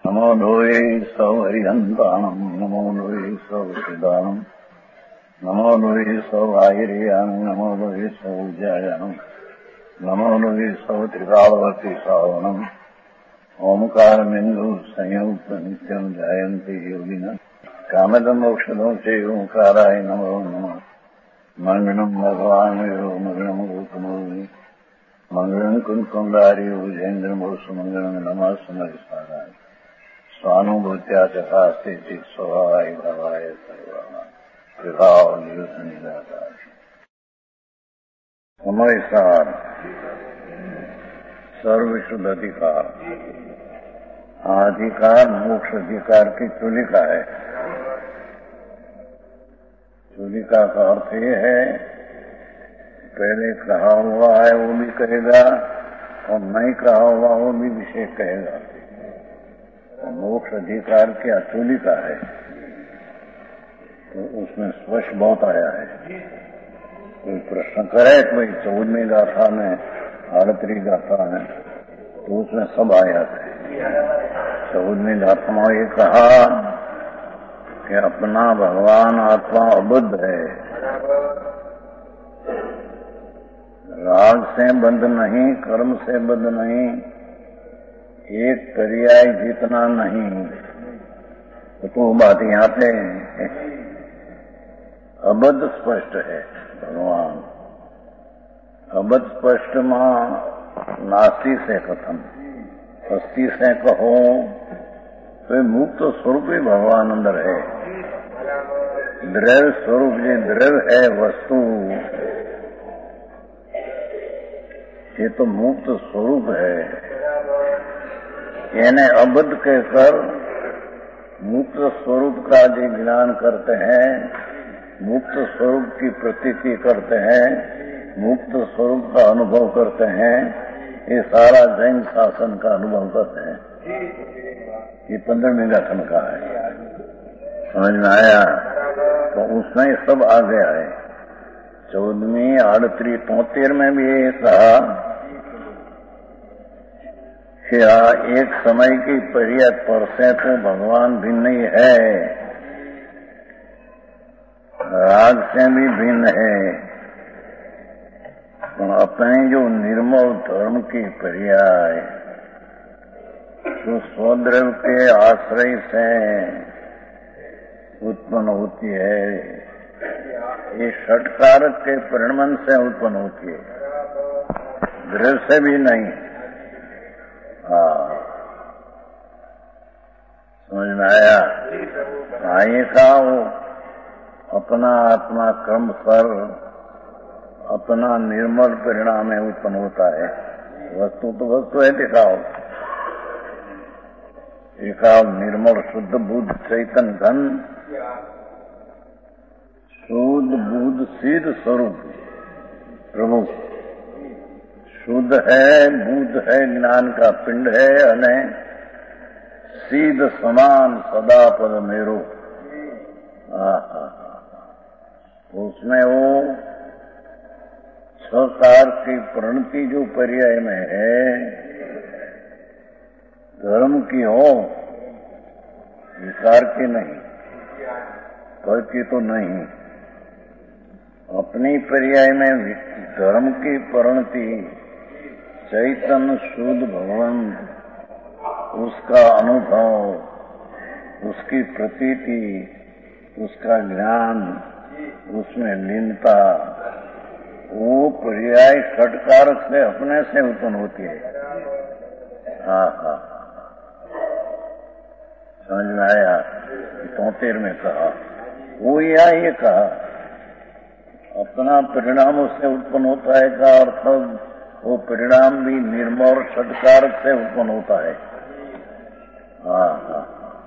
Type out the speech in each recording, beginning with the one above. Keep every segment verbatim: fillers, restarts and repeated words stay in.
नमो लोये सौहरिहन्ताणम् नमो लोये सौहृदानम् नमो लोये सौभागिर्यानम् नमो लोये सौज्यायानम् नमो लोये सौत्रिकालवर्ति सावनम् ओंकारमिन्दु संयुक्त नित्यम् जायन्ति योगिनः कामदम् औषधम् च ओंकाराय नमो नमः मंगलम् भगवान् यो मंगलम् गौतमोऽवि मंगलम् कुन्कुण्डारि भुजेन्द्रमोऽस्तु मंगलम् नमः सुमरिसाराय स्वानुभूत्या चकास्ते चित् स्वभावाय भावाय सर्वाणां विभाव नियुतनिदाताय समयसार सर्वशुद्ध अधिकार अधिकार मोक्ष अधिकार की तुलिका है। तुलिका का अर्थ ये है पहले कहा हुआ है वो भी कहेगा और नहीं कहा हुआ वो भी विषय कहेगा। तो मोक्ष अधिकार की अतुलिका है तो उसमें स्पर्श बहुत आया है। कोई प्रश्न करे कोई चौदहवीं गाथा में आड़तरी गाथा है तो उसमें सब आया है। चौदहवीं गाथा में ये कहा कि अपना भगवान आत्मा अबुद्ध है, राग से बंध नहीं, कर्म से बंध नहीं, एक पर्याय जितना नहीं। तो तो बात यहाँ पे अबद्ध स्पष्ट है भगवान। अबद्ध स्पष्ट मां नास्ति से कथम, अस्ति से कहो तो मुक्त स्वरूप ही भगवान अंदर है। द्रव्य स्वरूप ये द्रव्य है वस्तु, ये तो मुक्त स्वरूप है। यानी अबद्ध कहकर मुक्त स्वरूप का जो ज्ञान करते हैं, मुक्त स्वरूप की प्रतीति करते हैं, मुक्त स्वरूप का अनुभव करते हैं, ये सारा जैन शासन का अनुभव करते हैं। ये पंद्रहवीं गाथन का है, समझ में आया? तो उसमें सब आ गया है। चौदहवीं आड़तरी तोतेर में भी ये कहा कि एक समय की पर्याय पर से तो भगवान भिन्न ही है, राग से भी भिन्न है। तो अपने जो निर्मल धर्म की पर्याय जो स्वद्रव्य के आश्रय से उत्पन्न होती है, ये षटकारक के परिणमन से उत्पन्न होती है, द्रव्य से भी नहीं। हाँ, समझ में आया? आइए का वो अपना आत्मा क्रम पर अपना निर्मल परिणाम में उत्पन्न होता है। वस्तु तो वस्तु है, दिखाओ दिखाओ निर्मल शुद्ध बुद्ध चैतन्य धन शुद्ध बुद्ध सिद्ध स्वरूप प्रभु शुद्ध है, बुद्ध है, ज्ञान का पिंड है, अने सीध समान सदा पद मेरो। उसमें वो छकार की प्रणति जो पर्याय में है, धर्म की हो, विकार की नहीं, कर की तो नहीं। अपनी पर्याय में धर्म की प्रणति चैतन्य शुद्ध भगवान, उसका अनुभव, उसकी प्रतीति, उसका ज्ञान, उसमें लीनता, वो पर्याय षटकारक से अपने से उत्पन्न होती है। हाँ हाँ, समझ में आया? तोतेर में कहा वो या ये कहा अपना परिणाम उससे उत्पन्न होता है का अर्थ वो परिणाम भी निर्मल षटकारक से उत्पन्न होता है। हाँ हाँ,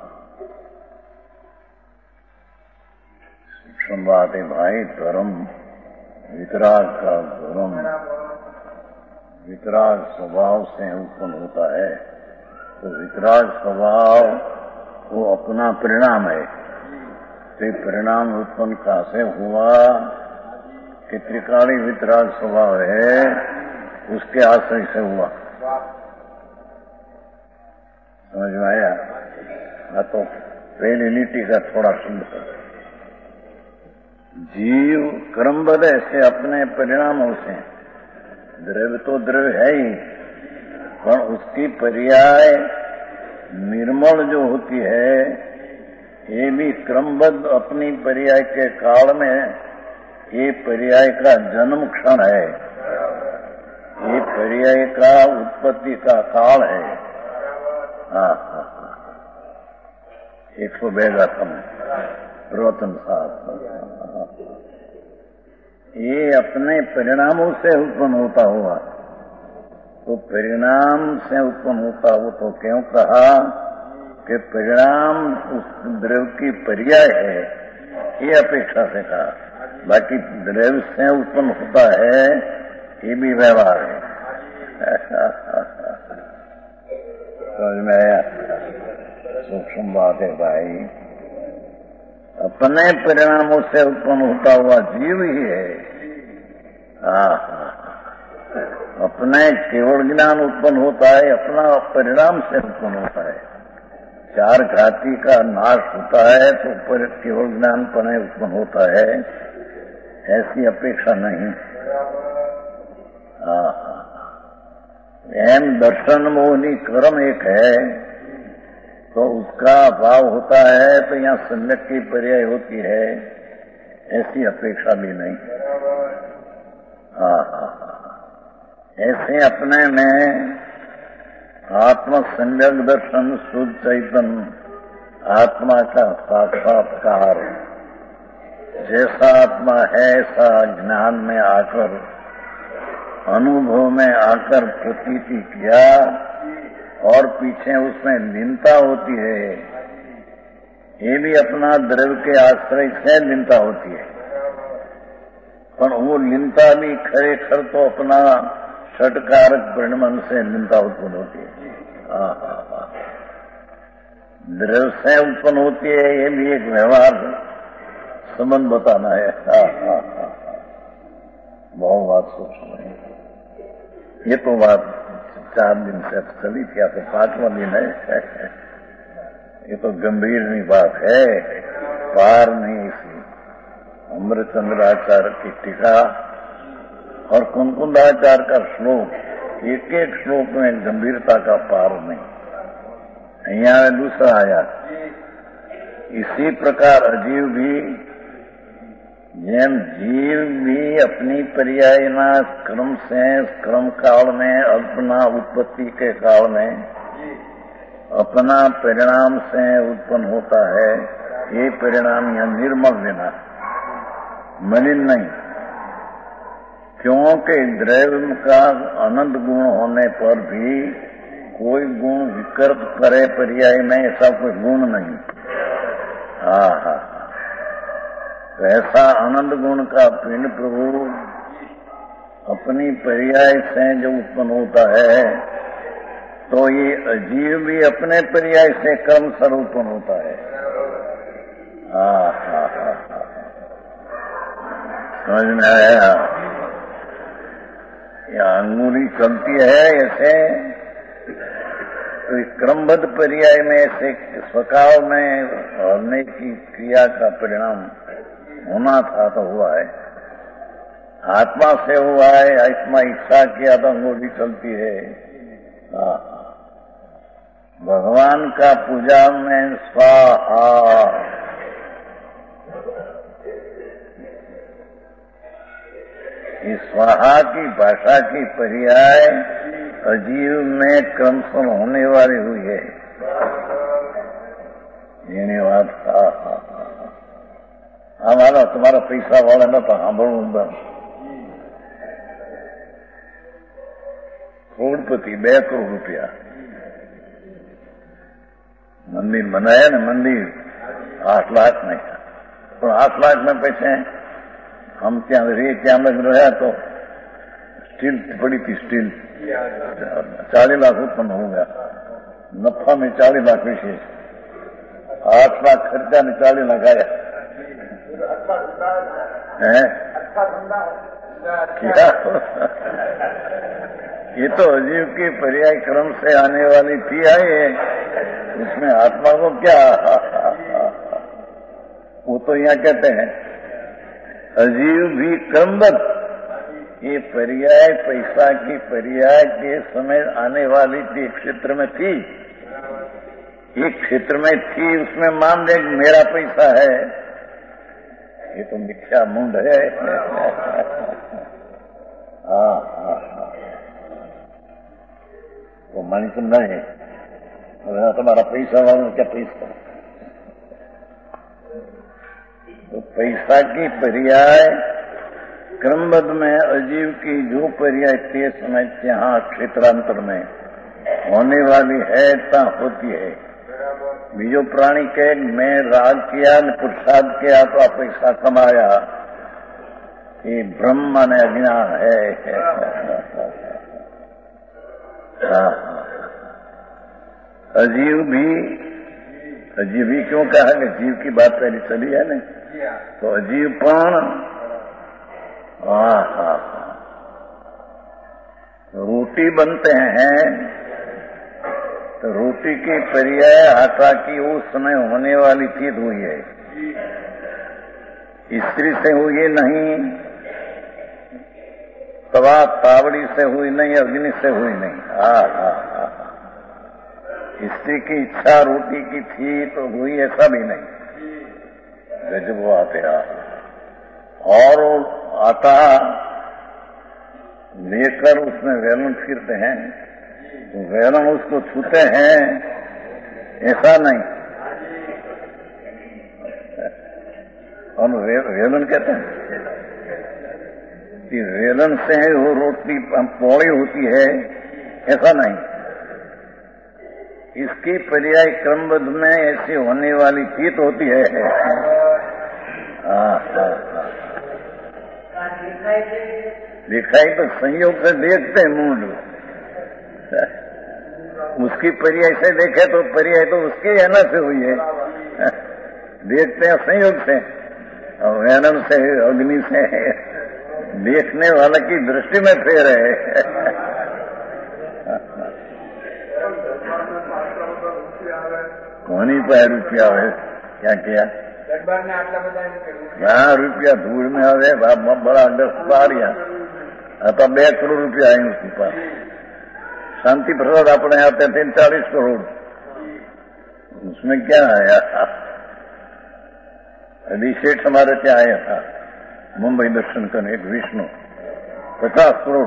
सूक्ष्म बात है भाई। धर्म वितराग का धर्म वितराग स्वभाव से उत्पन्न होता है। तो वितराग स्वभाव वो अपना परिणाम है। तो परिणाम उत्पन्न कैसे हुआ कि त्रिकाली वितराग स्वभाव है, उसके आश्रय से हुआ। समझ में आया? हाँ, तो पहली नीति का थोड़ा सुंदर जीव क्रमबद्ध ऐसे अपने परिणामों से, द्रव्य तो द्रव्य है ही, पर उसकी पर्याय निर्मल जो होती है ये भी क्रमबद्ध अपनी पर्याय के काल में, ये पर्याय का जन्म क्षण है, ये पर्याय का उत्पत्ति का काल है। हाँ हाँ हाँ, एक सौ बेगा समय प्रवचन साहब, ये अपने परिणामों से उत्पन्न होता हुआ, तो परिणाम से उत्पन्न होता हो तो क्यों कहा कि परिणाम उस द्रव्य की पर्याय है, ये अपेक्षा से कहा। बाकी द्रव्य से उत्पन्न होता है ये भी व्यवहार है। समझ में आया? सूक्ष्म बात है भाई, अपने परिणामों से उत्पन्न होता हुआ जीव ही है। हाँ हाँ, अपने केवल ज्ञान उत्पन्न होता है, अपना परिणाम से उत्पन्न होता है। चार घाती का नाश होता है तो पर केवल ज्ञान पने उत्पन्न होता है, ऐसी अपेक्षा नहीं। हाँ हाँ, एम दर्शन मोहनी कर्म एक है तो उसका अभाव होता है, तो यहाँ सम्यक की पर्याय होती है, ऐसी अपेक्षा भी नहीं। हाँ हाँ, ऐसे अपने में आत्म सम्यक दर्शन, शुद्ध चैतन्य आत्मा का साक्षात्कार, जैसा आत्मा है ऐसा ज्ञान में आकर, अनुभव में आकर प्रतीति किया, और पीछे उसमें लीनता होती है, ये भी अपना द्रव्य के आश्रय से लीनता होती है, पर वो लीनता भी खरेखर तो अपना षटकारक परिणमन से लीनता उत्पन्न होती है। हाँ हाँ हाँ, द्रव्य से उत्पन्न होती है, ये भी एक व्यवहार संबंध बताना है। हाँ हाँ हाँ, बहुत बात सूक्ष्म है। ये तो बात चार दिन से चली थी, तो पांचवा दिन है। ये तो गंभीर बात है, पार नहीं इसी। अमृतचंद्राचार्य की टीका और कुंकुंदाचार्य का श्लोक, एक एक श्लोक में गंभीरता का पार नहीं। यहाँ दूसरा आया, इसी प्रकार अजीव भी, जेम जीव भी अपनी पर्यायना क्रम से क्रम काल में, अपना उत्पत्ति के काल में अपना परिणाम से उत्पन्न होता है। ये परिणाम यह निर्मल लेना, मलिन नहीं, क्योंकि द्रव्य का अनंत गुण होने पर भी कोई गुण विकृत करे पर्याय में, ऐसा कोई गुण नहीं। हाँ हाँ, तो ऐसा आनंद गुण का पिंड प्रभु अपनी पर्याय से जो उत्पन्न होता है, तो ये अजीव भी अपने पर्याय से कर्म स्वरूप उत्पन्न होता है। हाँ हाँ हाँ, समझ में आया? या अंगुली चलती है ऐसे, तो क्रमबद्ध पर्याय में ऐसे स्वकाल में होने की क्रिया का परिणाम होना था तो हुआ है, आत्मा से हुआ है। आत्मा इच्छा किया तो अंगुली चलती है। हाँ, भगवान का पूजा में स्वाहा, इस स्वाहा की भाषा की पर्याय अजीव में क्रमशः होने वाली हुई है। ये बात हमारा तुम्हारा पैसा वाला न तो સાંભળવું करोड़पति બે करोड़ रुपया मंदिर बनाया ना, मंदिर आठ लाख में, तो आठ लाख में पैसे हम क्या रहे, क्या लग रहा तो स्टील पड़ी थी, स्टील चालीस लाख उत्पन्न हो गया, नफा में चालीस लाख विशेष, आठ लाख खर्चा में चालीस लाख आया है क्या? ये तो अजीव की पर्याय क्रम से आने वाली थी आई है। उसमें आत्मा को क्या, वो तो यहाँ कहते हैं अजीव भी क्रमबद्ध। ये पर्याय पैसा की पर्याय के समय आने वाली थी, क्षेत्र में थी, एक क्षेत्र में थी, उसमें मान ले मेरा पैसा है, ये तो मिथ्या मुंड है। हाँ हाँ हाँ, वो मानी सुन रहे हैं तुम्हारा पैसा वाला क्या पैसा, तो पैसा की पर्याय क्रमबद्ध में अजीव की जो पर्याय के समय यहाँ क्षेत्रांतर में होने वाली है ता होती है। बीजो प्राणी के मैं राग किया न पुरुषार्थ किया तो आप पैसा कमाया, ये ब्रह्म ने अज्ञान है। अजीव भी, अजीव भी क्यों कहा कि जीव की बात पहले चली है ना, तो अजीवपन, हाँ हाँ, रोटी बनते हैं तो रोटी की पर्याय आटा की उस समय होने वाली चीज हुई है, स्त्री से हुई नहीं, तवा तावड़ी से हुई नहीं, अग्नि से हुई नहीं। हाँ हाँ हाँ, स्त्री की इच्छा रोटी की थी तो हुई, ऐसा भी नहीं, गजब वो आते हैं। और आटा लेकर उसमें वेलन फिरते हैं, तो वेलन उसको छूते हैं, ऐसा नहीं। और वे, वेलन कहते हैं कि वेलन से वो रोटी पौड़ी होती है, ऐसा नहीं। इसकी पर्याय क्रमबद्ध में ऐसी होने वाली चीज होती है। हाँ हाँ हाँ, दिखाई तो संयोग से देखते हैं मूड, उसकी पर्याय से देखे तो पर्याय तो उसकी है ना से हुई है, देखते हैं संयोग से, और वैनम से, अग्नि से, देखने वाले की दृष्टि में फेर है। कोनी पे रुपया है, क्या किया हाँ रुपया धूल में आवे, बड़ा दस बारिया आता बे करोड़ रुपया आए उसके पास। शांति प्रसाद अपने आते थे चालीस करोड़, उसमें क्या आया? अभी सेठ हमारे क्या आया था मुंबई दर्शन करने, एक विष्णु, पचास करोड़।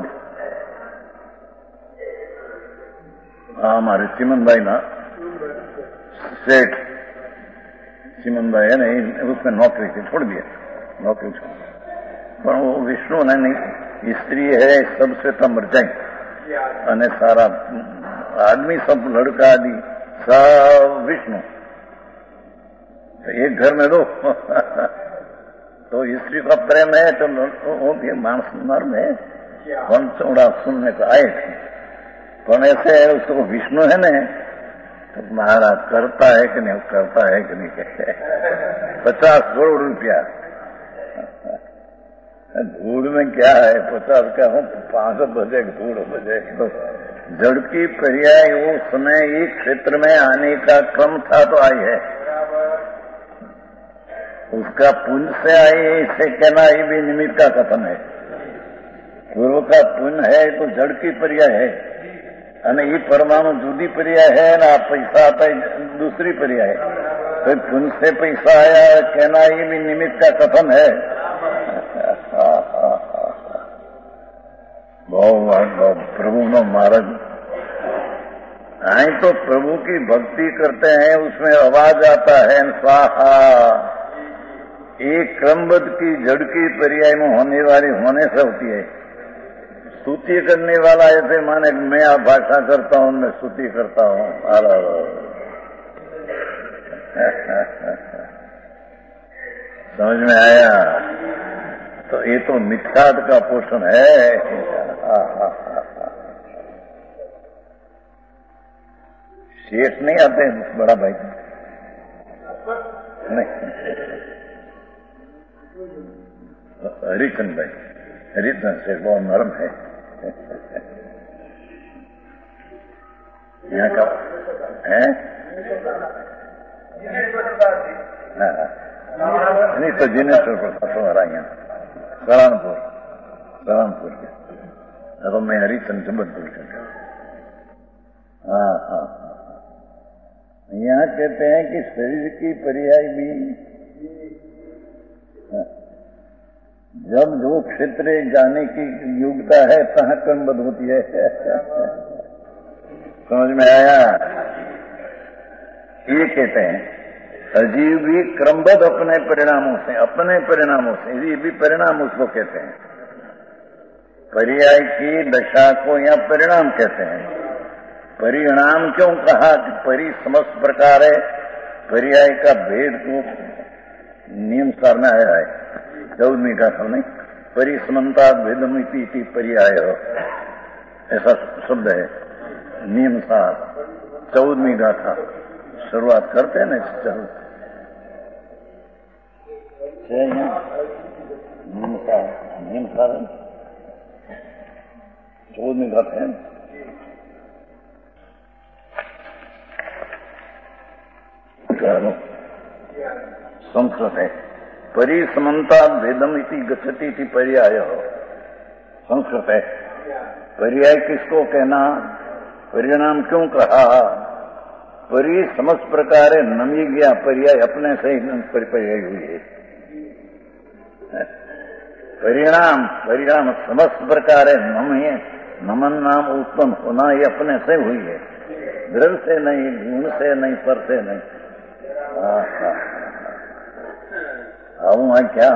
हाँ हमारे चिमन भाई ना सेठ चिमन भाई है नहीं, उसने नौकरी थी, छोड़ दिया नौकरी छोड़, पर वो विष्णु ने नहीं, स्त्री है सबसे तो मर जाए, अने सारा आदमी सब लड़का आदि सब विष्णु, तो एक घर में दो तो स्त्री का प्रेम है तो वो भी मानस नर्म है, कौन चौड़ा सुनने को आए थे, कौन ऐसे है उसको विष्णु है न, तो महाराज करता है कि नहीं, करता है कि नहीं, कहते पचास करोड़ रुपया धूल में क्या है, पचास का हूँ पांच बजे धूल बजे, तो जड़ की पर्याय वो समय एक क्षेत्र में आने का क्रम था तो आई है, उसका पुण्य से आई, इसे कहना ये भी निमित्त का कथन है। पूर्व का पुण्य है तो जड़ की पर्याय है, અને ये परमाणु जूदी पर्याय है ना, पैसा आता है दूसरी पर्याय है, तो पुण्य से पैसा आया कहना ये भी निमित्त का कथन है। बहुत प्रभु नो महाराज आई तो प्रभु की भक्ति करते हैं, उसमें आवाज आता है स्वाहा, एक क्रमबद्ध की जड़ की पर्याय में होने वाली होने से होती है। स्तुति करने वाला ऐसे माने मैं आप भाषा करता हूं, मैं स्तुति करता हूं, समझ में आया? तो ये तो मिथ्यात्व का पोषण है। शेष नहीं आते बड़ा भाई, नहीं हरिचंद भाई, हरिचंद से बहुत नरम है यहाँ का है, नहीं तो जिनेश्वर प्रसाद तुम्हारा यहाँ सहारनपुर सहारनपुर के अब मैं हरिचंद जबलपुर का। हाँ हाँ यहाँ कहते हैं कि शरीर की पर्याय भी जब जो क्षेत्र जाने की योग्यता है तहाँ क्रमबद्ध होती है। समझ में आया? ये कहते हैं अजीव भी क्रमबद्ध अपने परिणामों से अपने परिणामों से ये भी परिणाम उसको कहते हैं। पर्याय की दशा को या परिणाम कहते हैं। परिणाम क्यों कहा कि परि समस्त प्रकार है, पर्याय का भेद को नियम सारना आया है। चौदहवीं गाथा नहीं परिसमन्ता भेदमिति पर्याय ऐसा शब्द है नियम सार। चौदहवीं गाथा शुरुआत करते हैं ना चल नियम सार नियम सार चौदहवीं गाथा है। संस्कृत है परिसमन्ता भेदम इति गच्छति इति पर्याय संस्कृत है। पर्याय किसको कहना, परिणाम क्यों कहा? परि समस्त प्रकार नमी गया पर्याय अपने से ही पर्याय हुई है। परिणाम परिणाम समस्त प्रकार नम है नमन नाम उत्पन्न होना ये अपने से हुई है, द्रव्य से नहीं, गुण से नहीं, पर से नहीं। आऊंगा क्या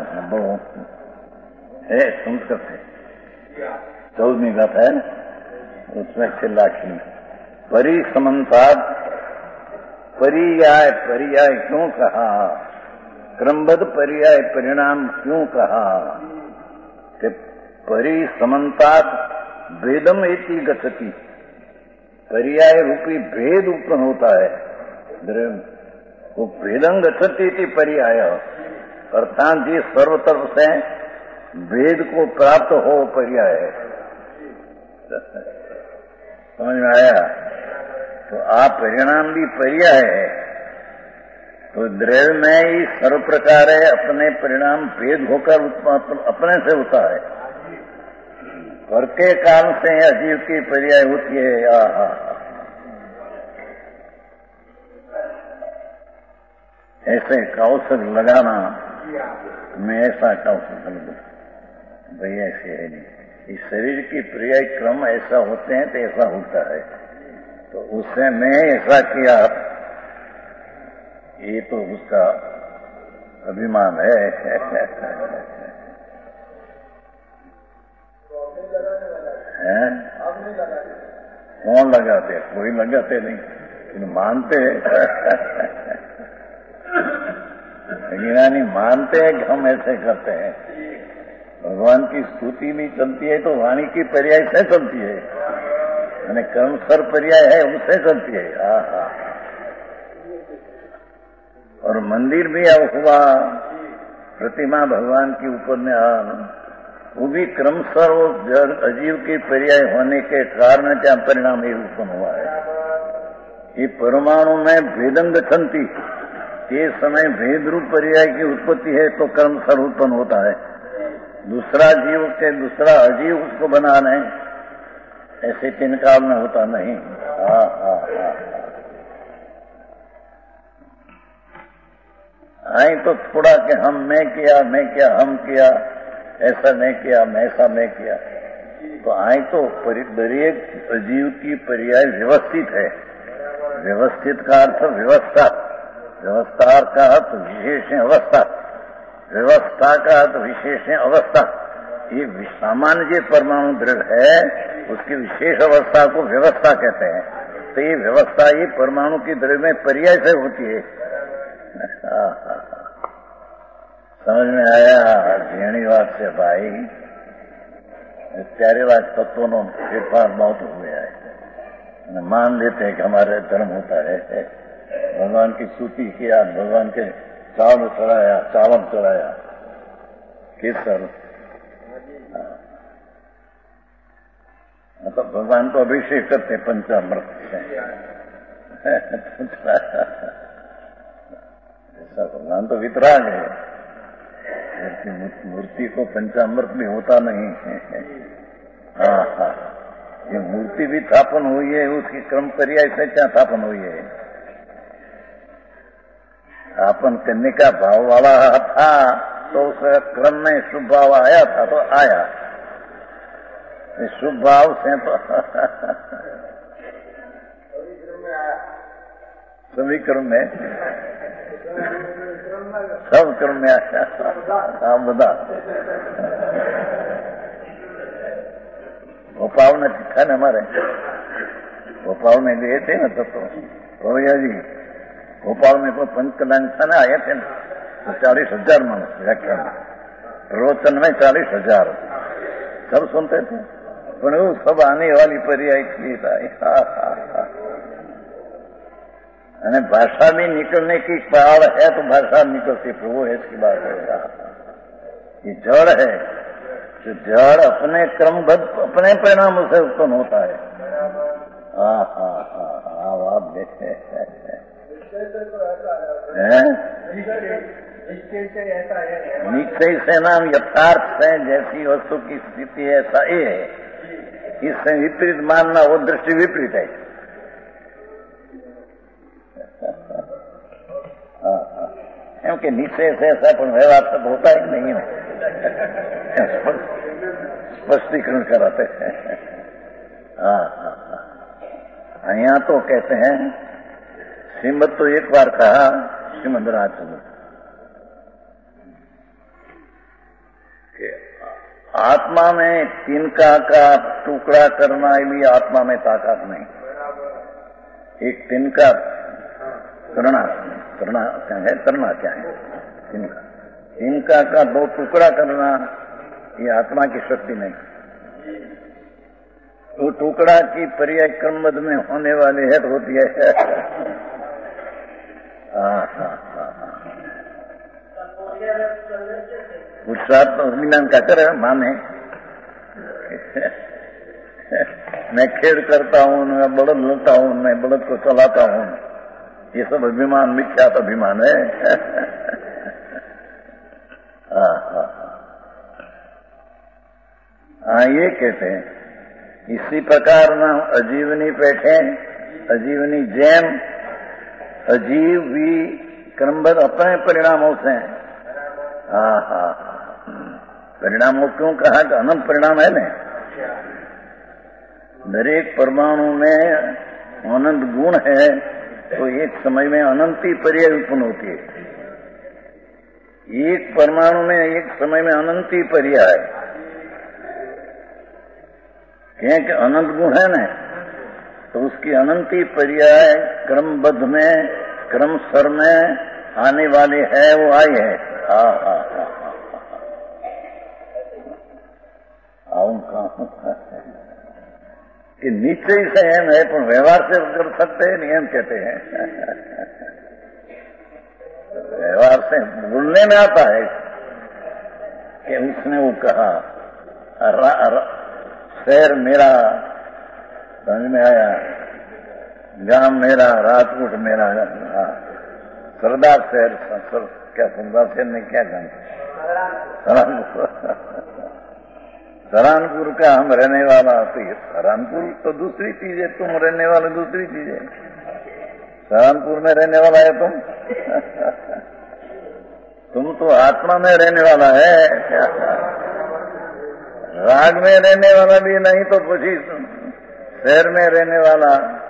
है संस्कृत है चौदहवीं गाथा है उसमें चिल्लाक्षी परिसमन्ताद पर्याय पर्याय क्यों कहा, क्रमबद्ध पर्याय परिणाम क्यों कहा कि परिसमन्ताद भेदम इति गच्छति पर्याय रूपी भेद उत्पन्न होता है। वो भेदं गच्छति इति पर्याय अर्थात जी सर्व तरफ से भेद को प्राप्त हो पर्याय है। समझ में आया? तो आप परिणाम भी पर्याय है। तो द्रव्य में ही सर्व प्रकार है अपने परिणाम भेद होकर अपने से होता है। पर के कारण से अजीव की पर्याय होती है। आहा ऐसे कौशल लगाना, मैं ऐसा कौशल लगा भाई ऐसे है नहीं। इस शरीर की पर्याय क्रम ऐसा होते हैं तो ऐसा होता है। तो उससे मैं ऐसा किया ये तो उसका अभिमान है। हैं? कौन लगाते? कोई लगाते नहीं, लेकिन मानते ज्ञानी मानते हैं कि हम ऐसे करते हैं। भगवान की स्तुति भी चलती है तो वाणी की पर्याय से चलती है, यानी कर्मसर पर्याय है उससे चलती है। आहा और मंदिर भी हुआ प्रतिमा भगवान की ऊपर में आ वो भी क्रमशः अजीव की पर्याय होने के कारण क्या परिणाम ये उत्पन्न हुआ है। ये परमाणु में भेदं गच्छन्ति ये समय भेद रूप पर्याय की उत्पत्ति है तो कर्मशः उत्पन्न होता है। दूसरा जीव के दूसरा अजीव उसको बनाना है ऐसे तीन काल में होता नहीं। हा हा हा आई तो थोड़ा कि हम मैं किया मैं किया हम किया ऐसा नहीं किया मैं ऐसा मैं किया तो आई तो दरेक अजीव की पर्याय व्यवस्थित है। व्यवस्थित का अर्थ व्यवस्था, व्यवस्था का अर्थ विशेष अवस्था, व्यवस्था का अर्थ विशेष अवस्था। ये सामान्य जो परमाणु द्रव्य है उसकी विशेष अवस्था को व्यवस्था कहते हैं। तो ये व्यवस्था ये परमाणु की द्रव्य में पर्याय से होती है। समझ में आया? झेणीवाद से भाई चारेवाद तत्वों नो फेरफार बहुत हुए है। मान लेते हैं कि हमारे धर्म होता है। भगवान की स्तुति किया, भगवान के चावल चढ़ाया, चावल चढ़ाया, केसर, मतलब भगवान को अभिषेक करते पंचामृत से। ऐसा भगवान तो वितराग है, मूर्ति को पंचामृत भी होता नहीं है। हाँ हाँ, ये मूर्ति भी स्थापन हुई है, उसकी क्रम पर्याय से क्या स्थापन हुई है? स्थापन करने का भाव वाला था तो उस क्रम में शुभ भाव आया था तो आया, शुभ भाव से तो सभी क्रम में, सब क्रम में आया। हाँ बता, भोपाल में था न हमारे, भोपाल में गए थे ना तब तो भैया जी, भोपाल में कोई पंच कल्याण था ना, आए थे ना, तो चालीस हजार मनुष्य व्याख्यान, प्रवचन में चालीस हजार सब सुनते थे, पर वो सब आने वाली पर्याय थी। અને भाषा भी निकलने की पाड़ है तो भाषा निकलती, प्रभु है इसकी बात है। ये जड़ है, जो जड़ अपने क्रमबद्ध अपने परिणामों से उत्पन्न होता है। हाँ हाँ हाँ हाँ, आप देखे निश्चय से नाम यथार्थ है, जैसी वस्तु की स्थिति है ऐसा ये है, इससे विपरीत मानना वो दृष्टि विपरीत है। क्योंकि निश्चय से ऐसा पण व्यवहार तक होता ही नहीं है, स्पष्टीकरण कराते हैं। हाँ हाँ हाँ, यहाँ तो कहते हैं, श्रीमद तो एक बार कहा श्रीमद राजचंद्र कि आत्मा में तिनका का टुकड़ा करना भी आत्मा में ताकत नहीं। एक तिनका करना करना क्या है, करना क्या है, तिनका तिनका का दो टुकड़ा करना ये आत्मा की शक्ति नहीं। तो टुकड़ा की पर्याय क्रमबद्ध में होने वाली है तो होती है। हाँ हाँ हाँ पुरुषार्थ तो विज्ञान का करे माने, मैं खेल करता हूँ, मैं बड़द लेता हूँ, मैं बड़द को चलाता हूँ, ये सब अभिमान मिथ्यात अभिमान है। हाँ हाँ हाँ, ये कहते हैं इसी प्रकार ना अजीवनी बैठे, अजीवनी जैन, अजीव भी क्रमबद्ध अपने परिणामों से। हाँ हाँ, परिणामों क्यों कहा कि अनंत परिणाम है ना, दरेक परमाणु में अनंत गुण है, तो एक समय में अनंती पर्याय उत्पन्न होती है। एक परमाणु में एक समय में अनंती पर्याय, क्योंकि अनंत गुण है ना, तो उसकी अनंती पर्याय क्रमबद्ध में क्रम स्तर में आने वाली है, वो आई है। हाँ हाँ हाँ आऊं कहा कि निश्चय से एम है, पर व्यवहार से कर सकते हैं, नियम कहते हैं। व्यवहार से बोलने में आता है कि उसने वो कहा शहर मेरा, समझ में आया, गांव मेरा, राजकोट मेरा, सरदार शहर, सर, क्या सरदार शहर ने क्या गांव, सहारनपुर का हम रहने वाला, तो ये सहारनपुर तो दूसरी चीज है, तुम रहने वाले दूसरी चीज है। सहारनपुर में रहने वाला है तुम तुम तो आत्मा में रहने वाला है, राग में रहने वाला भी नहीं तो પછી शहर में रहने वाला।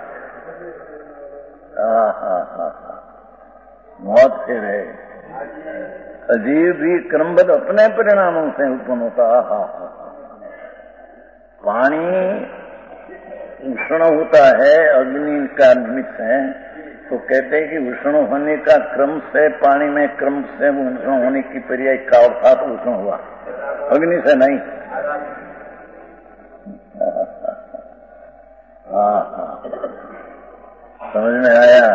हाँ हाँ हाँ हाँ, मौत फिर है। अजीव भी क्रमबद्ध अपने परिणामों से उत्पन्न होता। हाँ हाँ, पानी उष्ण होता है, अग्नि का निमित्त है, तो कहते हैं कि उष्ण होने का क्रम से पानी में क्रम से उष्ण होने की पर्याय का अर्थात तो उष्ण हुआ, अग्नि से नहीं। हाँ हाँ, समझ में आया?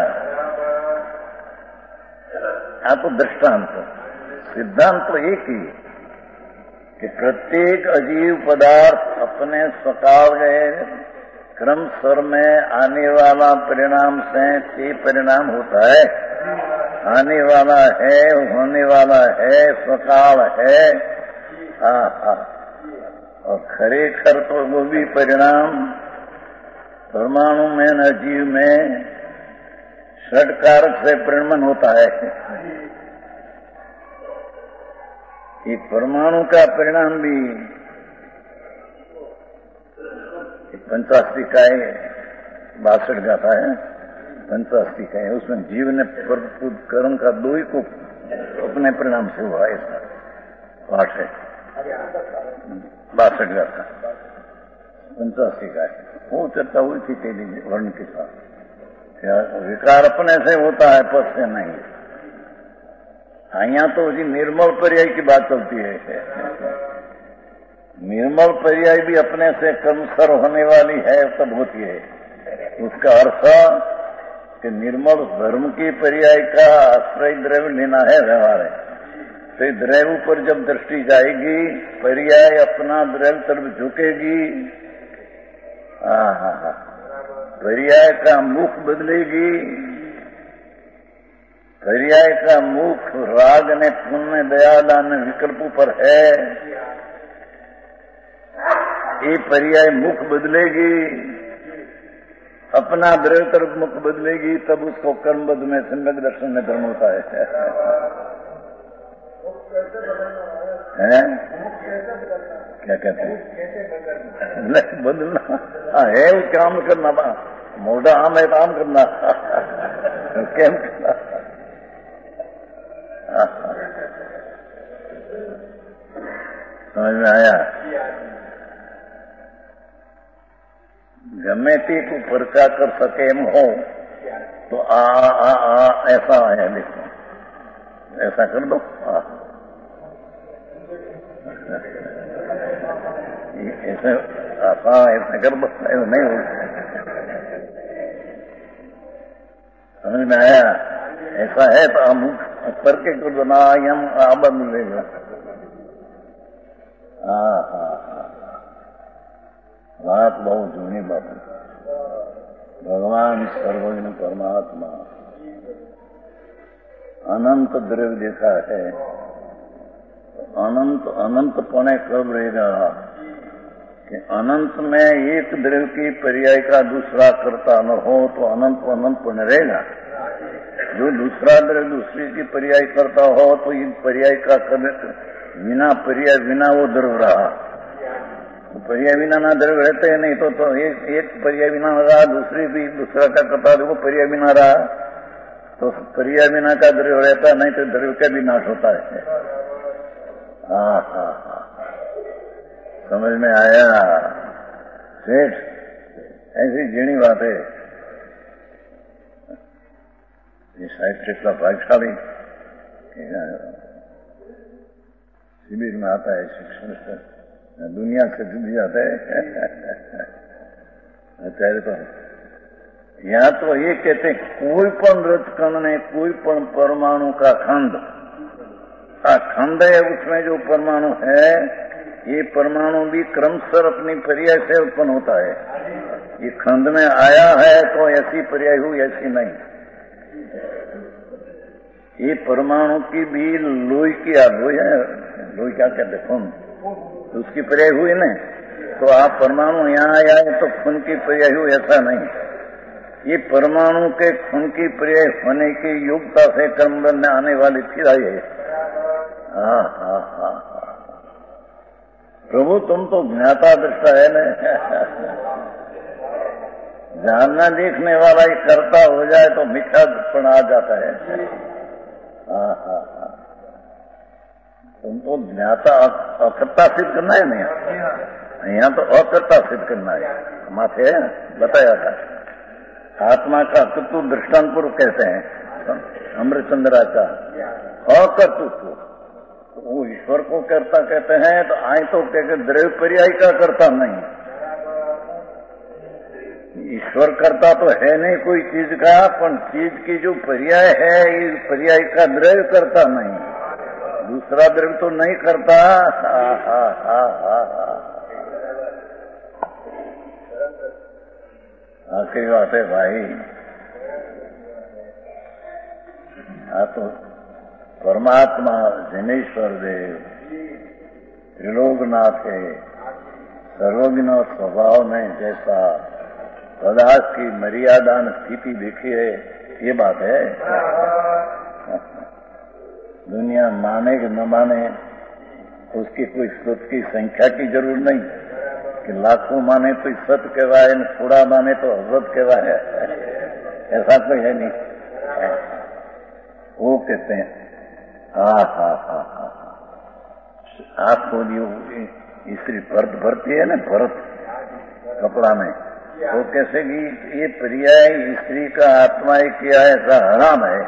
आप दृष्टांत, सिद्धांत तो एक ही कि प्रत्येक अजीव पदार्थ अपने स्वकाल गए क्रम स्वर में आने वाला परिणाम से ते परिणाम होता है। आने वाला है, होने वाला है, स्वकाल है। हा हा और खरेखर तो वो भी परिणाम परमाणु में न जीव में षटकारक से परिणमन होता है। ये परमाणु का परिणाम भी पंचास्ती का है, बासठ गाथा है, पंचास्ती का है। उसमें जीव ने प्रभुत कर्म का दो ही को अपने परिणाम से हुआ, ऐसा पाठ है बासठ गाथा पंचास्ती का है। वो चर्चा हुई थी तेली वर्ण के साथ। विकार अपने से होता है, पद से नहीं। यहाँ तो उसी निर्मल पर्याय की बात चलती है। निर्मल पर्याय भी अपने से क्रमशर होने वाली है तब होती है। उसका अर्थ कि निर्मल धर्म की पर्याय का आश्रय द्रव्य लेना है व्यवहार है। तो द्रव्य पर जब दृष्टि जाएगी, पर्याय अपना द्रव्य तरफ झुकेगी। हाँ हाँ हाँ पर्याय का मुख बदलेगी। पर्याय का मुख राग ने पुण्य दयाला ने विकल्पों पर है। ये पर्याय मुख बदलेगी, अपना द्रव्य तरफ मुख बदलेगी, तब उसको कर्मबद्ध में सम्यक दर्शन में धर्म होता है। हैं? क्या कहते हैं? नहीं बदलना हाँ है, वो काम करना बा मोटा आम है, काम करना कैम करना। समझ में आया? गमे ते को पर्चा कर सके हो तो आ आ आ ऐसा है, देखो ऐसा कर दो। आ ऐसे आसा ऐसा कर दो, नहीं हो। समझ में आया? ऐसा है तो हम करके कर दो ना, हम आबद मिलेगा। हाँ हाँ हाँ बात बहुत जूनी बात है। भगवान सर्वज्ञ परमात्मा अनंत द्रव्य देखा है। अनंत अनंत पौने कब रहेगा कि अनंत में एक द्रव्य की पर्याय का दूसरा कर्ता न हो तो अनंत अनंत पुण्य रहेगा। जो दूसरा द्रव्य दूसरी की पर्याय करता हो तो एक पर्याय का बिना पर्याय बिना वो द्रव्य रहा। तो पर्याय बिना ना द्रव्य रहते हैं, नहीं तो, तो एक एक पर्याय बिना रहा, दूसरी भी दूसरा का करता देखो पर्याय बिना रहा, तो पर्याय बिना का द्रव्य रहता, नहीं तो द्रव्य का भी नाश होता है। हाँ हाँ हाँ समझ में आया सेठ? ऐसी जीणी बात है। ये साहित्य का भागशाली शिविर में आता है, शिक्षण से दुनिया से जुड़ जाता है। અત્યારે તો यहाँ तो ये कहते हैं कोई पण रजकण ने कोई पण परमाणु का खंड, आ खंड है उसमें जो परमाणु है, ये परमाणु भी क्रमशः अपनी पर्याय से उत्पन्न होता है। ये खंड में आया है तो ऐसी पर्याय हुई, ऐसी नहीं। ये परमाणु की भी लोई की लोई है, लोई क्या कहते खून, उसकी पर्याय हुई ना। तो आप परमाणु यहाँ आया है तो खून की पर्याय हुई, ऐसा नहीं। ये परमाणु के खून की पर्याय होने की योग्यता से कर्मबंध में आने वाली फिर आई है। हाँ हाँ हाँ प्रभु तुम तो ज्ञाता दृष्टा है न। जानना देखने वाला ही करता हो जाए तो मिथ्यापन आ जाता है। हाँ हाँ हाँ तुम तो ज्ञाता अकर्ता सिद्ध करना है नहीं, यहाँ तो अकर्ता सिद्ध करना है। माथे बताया था आत्मा का कर्तृत्व दृष्टांतपुर कहते हैं अमृतचंद्राचार्य। अकर्तृत्व वो ईश्वर को करता कहते हैं, तो आए तो कहते द्रव्य पर्याय का करता नहीं। ईश्वर करता तो है नहीं कोई चीज का, पर चीज की जो पर्याय है ये पर्याय का द्रव्य करता नहीं, दूसरा द्रव्य तो नहीं करता। हा हा हा हा आखिरी बात है भाई, हाँ तो परमात्मा जिनेश्वर देव त्रिलोकनाथ है, सर्वज्ञ स्वभाव में जैसा पदार्थ की मर्यादा स्थिति देखी है, ये बात है। दुनिया माने कि न माने उसकी कोई श्रुत की संख्या की जरूर नहीं कि लाखों माने तो सत कहवाए, थोड़ा माने तो हजरत कहवाए, ऐसा कोई है नहीं। वो कहते हैं हा हा हा हा आपको स्त्री भरत भरती है ना, भरत कपड़ा में, वो कैसे कि ये पर्याय स्त्री का आत्मा ही किया है, ऐसा हराम है।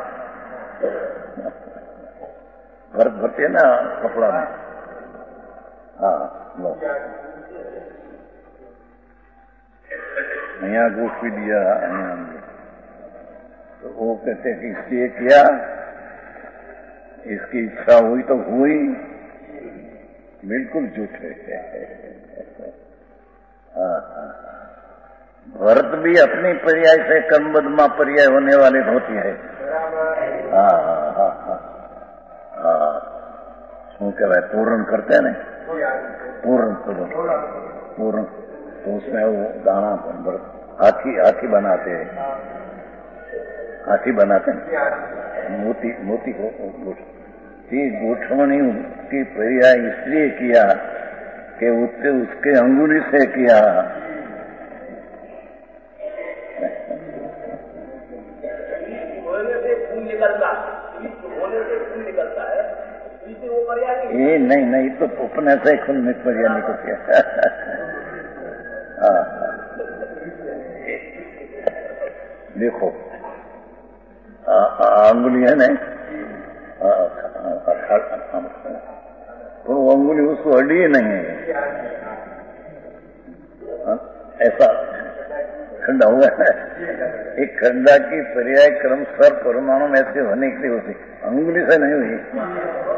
भरत भरती है ना कपड़ा में, हाँ लो यहाँ गोष्ठी दिया, तो वो कहते कि इसलिए किया, इसकी इच्छा हुई तो हुई, बिल्कुल झूठे। भरत भी अपनी पर्याय से कर्मबद्ध मां पर्याय होने वाली होती है। हाँ हाँ हाँ हाँ हाँ શું કહેવાય, पूर्ण करते हैं ना, पूर्ण पूर्ण पूर्ण, तो उसमें वो दाना हाथी हाथी बनाते हैं, हाथी बनाते हैं, मोती मोती को गोठवनी की पर्याय इसलिए किया कि उसके उसके अंगुली से किया। ये नहीं नहीं तो अपने से खुल में पर्याय नहीं को किया। देखो अंगुली है ना, तो वो अंगुली उसको हड्डी ही नहीं है, ऐसा खंडा हुआ है। एक खंडा की पर्याय क्रम सर परमाणु में ऐसे होने के लिए होती, अंगुली से नहीं हुई।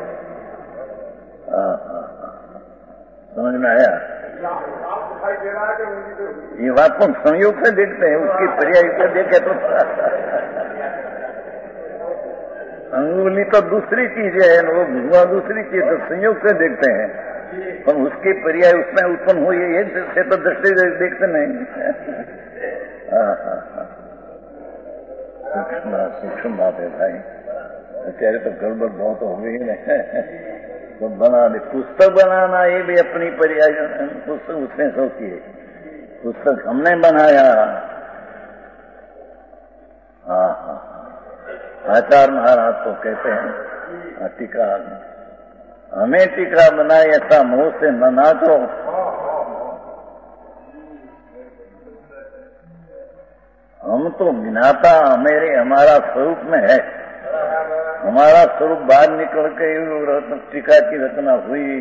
समझ में आया? ये बात हम संयोग से देखते हैं, उसकी पर्याय को देखे तो अंगुली तो दूसरी चीज है, वो भुआ दूसरी चीज, तो संयोग से देखते हैं, पर उसकी पर्याय उसमें उत्पन्न हुई है, से तो दृष्टि देखते नहीं। सूक्ष्म सूक्ष्म बात है भाई, अत्यारे तो गड़बड़ बहुत हो गई है। तो बना दे, पुस्तक बनाना ये भी अपनी पर्याय, पुस्तक उसने सोची है, पुस्तक हमने बनाया। हाँ हाँ आचार्य महाराज तो कहते हैं टीका, हमें टीका बनाए ऐसा मुंह से मना दो, हम तो बिनाता मेरे हमारा स्वरूप में है, हमारा स्वरूप बाहर निकल के टीका की रचना हुई,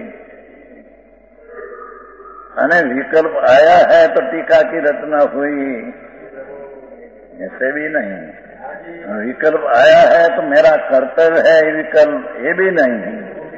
अने विकल्प आया है तो टीका की रचना हुई, ऐसे भी नहीं। विकल्प आया है तो मेरा कर्तव्य है विकल्प, ये भी नहीं।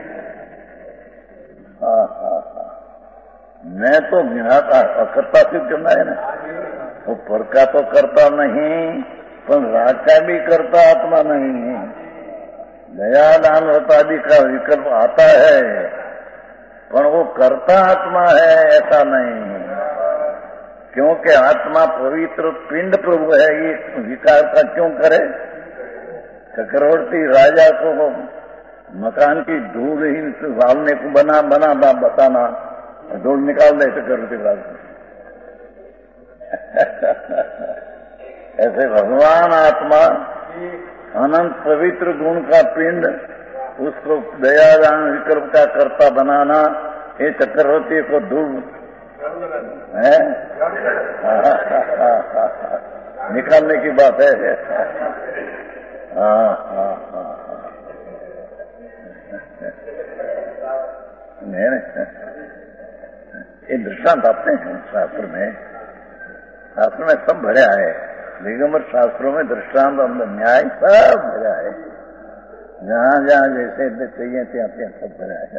हाँ हाँ हाँ मैं तो बिनाता अकर्ता सिद्ध करना है ना, वो पर का तो करता नहीं, पर राग का भी करता आत्मा नहीं। दया दान व्रतादि का विकल्प आता है, पर वो करता आत्मा है ऐसा नहीं, क्योंकि आत्मा पवित्र पिंड प्रभु है, ये विकार का क्यों करे। चक्रवर्ती राजा को मकान की धूल ही डालने को बना बना बताना, धूल निकाल दे चक्रवर्ती राजा। ऐसे भगवान आत्मा अनंत पवित्र गुण का पिंड, उसको दयादान विकल्प का कर्ता बनाना, ये चक्रवर्ती को धूल है निकालने की बात है। हाँ हाँ हाँ ये दृष्टांत आते हैं शास्त्र में, शास्त्र में सब भरा है, दिगंबर शास्त्रों में दृष्टांत न्याय सब भरा है, जहां जहां जैसे चाहिए ત્યાં ત્યાં सब भरा है।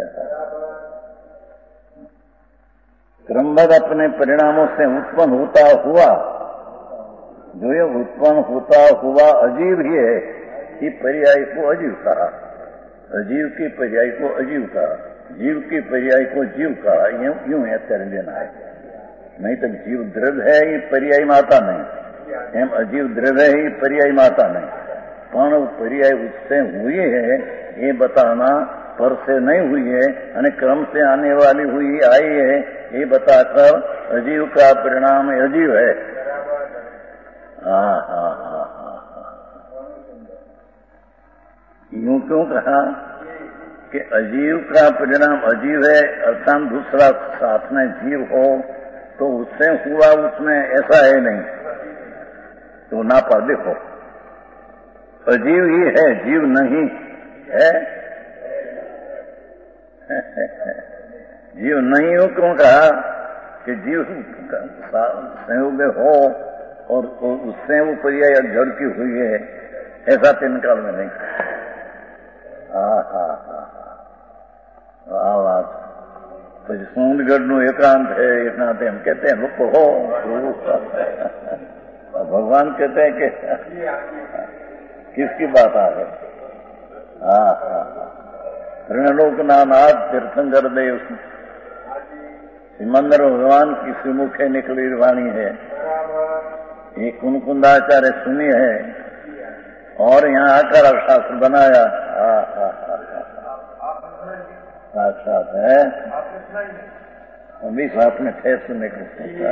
क्रमबद्ध अपने परिणामों से उत्पन्न होता हुआ जो ये उत्पन्न होता हुआ अजीव ही है, कि पर्याय को अजीव कहा, अजीव की पर्याय को अजीव कहा, जीव की पर्याय को जीव कहा, यूं यूं અત્યારે लेना है। नहीं तो जीव द्रव्य है ये पर्याय माता नहीं, एम अजीव द्रव्य है ये पर्याय माता नहीं, पण पर्याय उससे हुई है ये बताना, पर से नहीं हुई है અને क्रम से आने वाली हुई आई है ये बताकर अजीव का परिणाम अजीव है। हाँ हाँ हाँ हाँ यूं क्यों कहा कि अजीव का परिणाम अजीव है, अर्थात दूसरा साथ में जीव हो तो उससे हुआ उसमें ऐसा है नहीं, तो ना पर देखो अजीव ही है, जीव नहीं है। जीव नहीं हो क्यों कहा कि जीव संयोग हो और उससे वो पर्याय जड़ की हुई है, ऐसा तीन काल में नहीं। હા હા હા આ વાત પછી સોનગઢનું એકાંત है, एकांत हम कहते हैं लोग हो, भगवान कहते हैं कि किसकी बात आ है। हाँ हाँ ऋणलोक नाथ तीर्थंकर देव सिमंदर भगवान की सुमुखे निकली वाणी है, ये कुनकुंदाचार्य सुनी है और यहाँ आकर शास्त्र बनाया। हाँ हाँ हाँ साक्षात है, हम भी साथ में थे सुनने को।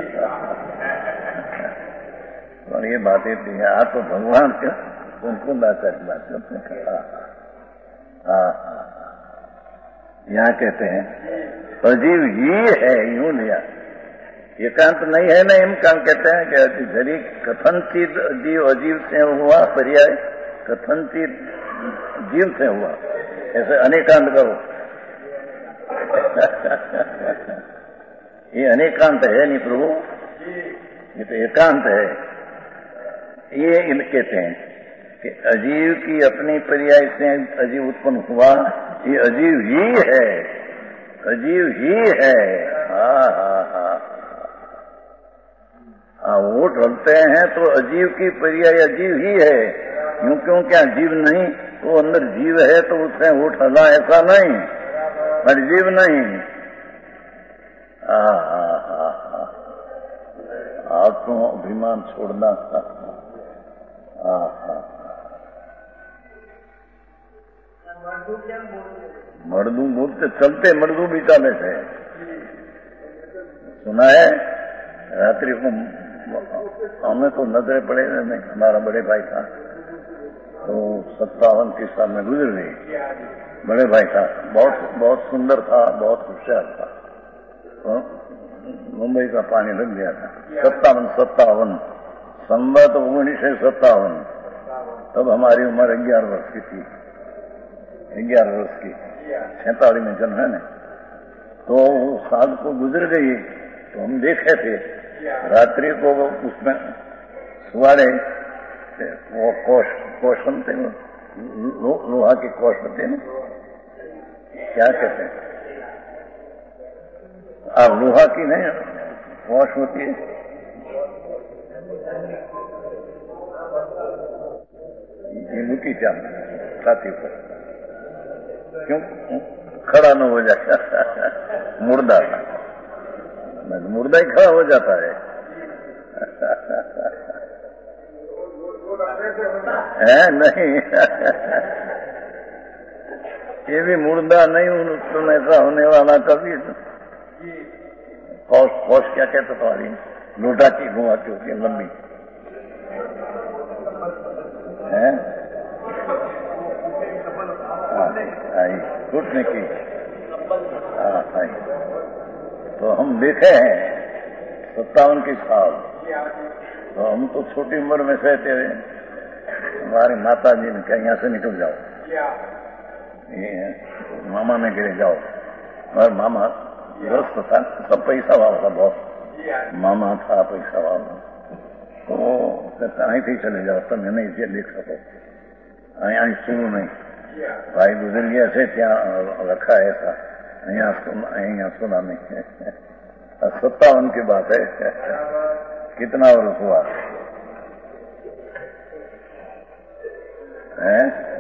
और ये बातें थी आप तो भगवान का कुनकुंदाचार्य बात करते हैं। हाँ हाँ यहाँ कहते हैं अजीव ही है, यूं लिया, एकांत नहीं है ना, इमकान कहते हैं कि जरी कथनचित जीव अजीव से हुआ पर्याय, कथनचित जीव से हुआ, ऐसे अनेकांत करो। ये अनेकांत है नहीं प्रभु, ये तो एकांत है। ये इन कहते हैं कि अजीव की अपनी पर्याय से अजीव उत्पन्न हुआ, ये अजीव ही है, अजीव ही है। हाँ हाँ हाँ हाँ वो ढलते हैं तो अजीव की पर्याय अजीव ही है, यूं क्यों क्या जीव नहीं, तो अंदर जीव है तो उससे वो ढला ऐसा नहीं, पर जीव नहीं। हाँ हाँ हाँ हाँ आपको अभिमान छोड़ना था। हाँ हाँ मर्दू बोलते चलते मर्दू भी चाले थे, सुना है। रात्रि को हमें तो नजरे पड़े नहीं, हमारा बड़े भाई था तो सत्तावन की साल में गुजर गई। बड़े भाई था, बहुत बहुत सुंदर था, बहुत होशियार था, तो मुंबई का पानी लग गया था। सत्तावन सत्तावन संवत उन्नीस सौ सत्तावन, तब हमारी उम्र ग्यारह वर्ष की थी, ग्यारह वर्ष की, सैतालीस में जन्म है ना। तो साल को गुजर गई तो हम देखे थे रात्रि को उसमें सुवारे वो कोश कोशन थे, लो, लोहा के कोश होते हैं, क्या कहते हैं आप, लोहा की नहीं कोश होती है, ये मुकी चाल छाती पर क्यों खड़ा न हो जाता, मुर्दा मुर्दा ही खड़ा हो जाता है। है नहीं ये भी मुर्दा नहीं, तुम ऐसा होने वाला कभी। कौश कौश क्या कहते तुम्हारी, लोटा की घुमाती होती है लंबी है, आई घुटने की। हाँ आई तो हम देखे हैं सत्तावन की साल, तो हम तो छोटी उम्र में सहते हुए हमारी माता जी ने कहा यहाँ से निकल जाओ, ये मामा ने गिरे जाओ, और मामा ग्रस्त था, सब पैसा वाला था बहुत, मामा था पैसा वाला, तो कहीं थी चले जाओ, તમે नहीं इसे देख सको, यहाँ सुनो नहीं, भाई गुजर गया से क्या रखा है ऐसा, यहाँ सुना यहाँ सुना नहीं है। सत्तावन की बात है, कितना वर्ष हुआ, है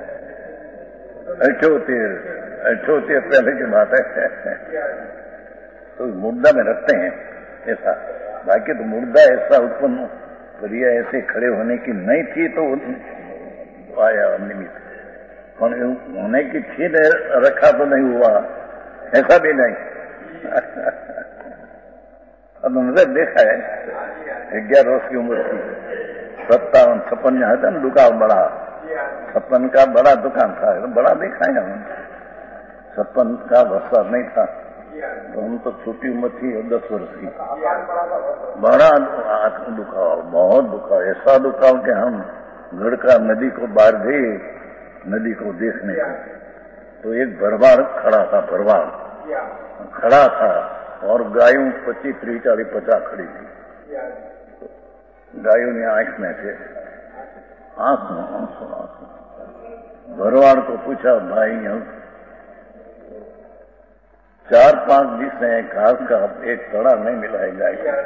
अठोतेर अठोतेर पहले की बात है। तो मुर्दा में रखते हैं ऐसा, बाकी तो मुर्दा ऐसा उत्पन्न क्रिया ऐसे खड़े होने की नहीं थी तो आया निमित्त, होने की थी रखा तो नहीं हुआ, ऐसा भी नहीं। अब हमने देखा है ग्यारह वर्ष की उम्र थी, सत्तावन छप्पन यहाँ था ना दुकान बड़ा, छप्पन का बड़ा दुकान था, बड़ा देखा है हम, छप्पन का वर्षा नहीं था तो हम तो छोटी उम्र थी दस वर्ष की, बड़ा दुखाव, बहुत दुखाव, ऐसा दुखाव कि हम घर का नदी को बाहर गए नदी को देखने का, तो एक भरवाड़ खड़ा था, भरवाड़ खड़ा था और गायों पच्चीस त्रीस चालीस पचास खड़ी थी, गायों ने आंख में थे, आंख में आंसू आंसू। भरवाड़ को पूछा, भाई हम चार पांच दिन से घास का एक तड़ा नहीं मिला है गाय का,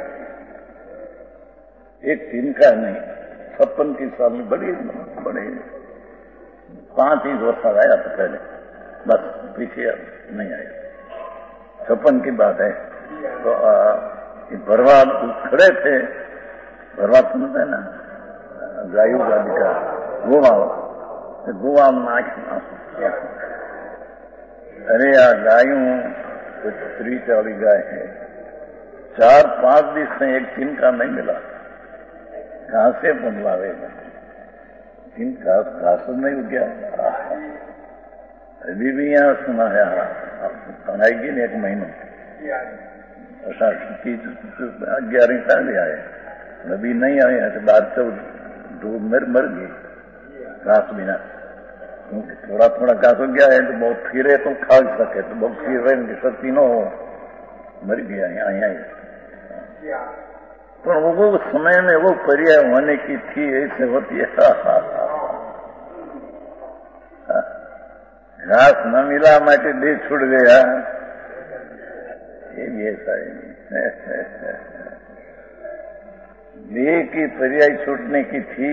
एक तिनका नहीं, छप्पन की साल में बड़ी बड़े पांच ही वर्ष आया था पहले, बस पीछे नहीं आया, छप्पन की बात है। तो भरवाड़ खड़े थे, भरवाड़ सुनते ना गायु गादी का गोवा गोवा नाच नाच, अरे यार गायों कुछ त्रीस चालीस गाय है, चार पांच दिन से एक दिन का नहीं मिला, कहां से बनवाएगा, दिन घास घास नहीं उग गया। अभी भी यहाँ सुना है बनाएगी ने एक महीना ग्यारह साल आए, अभी नहीं आए हैं तो बात तो दो मर मर गई घास बिना, थोड़ा थोड़ा घास हो गया है तो बहुत फिरे तो खा सके, तो बहुत फिर रहे की शक्ति न हो, मर गया यहाँ। पर वो वो समय में वो पर्याय होने की थी, ऐसे होती है, घास न मिला माटे दे छूट गया, ये भी ऐसा है। देह की पर्याय छूटने की थी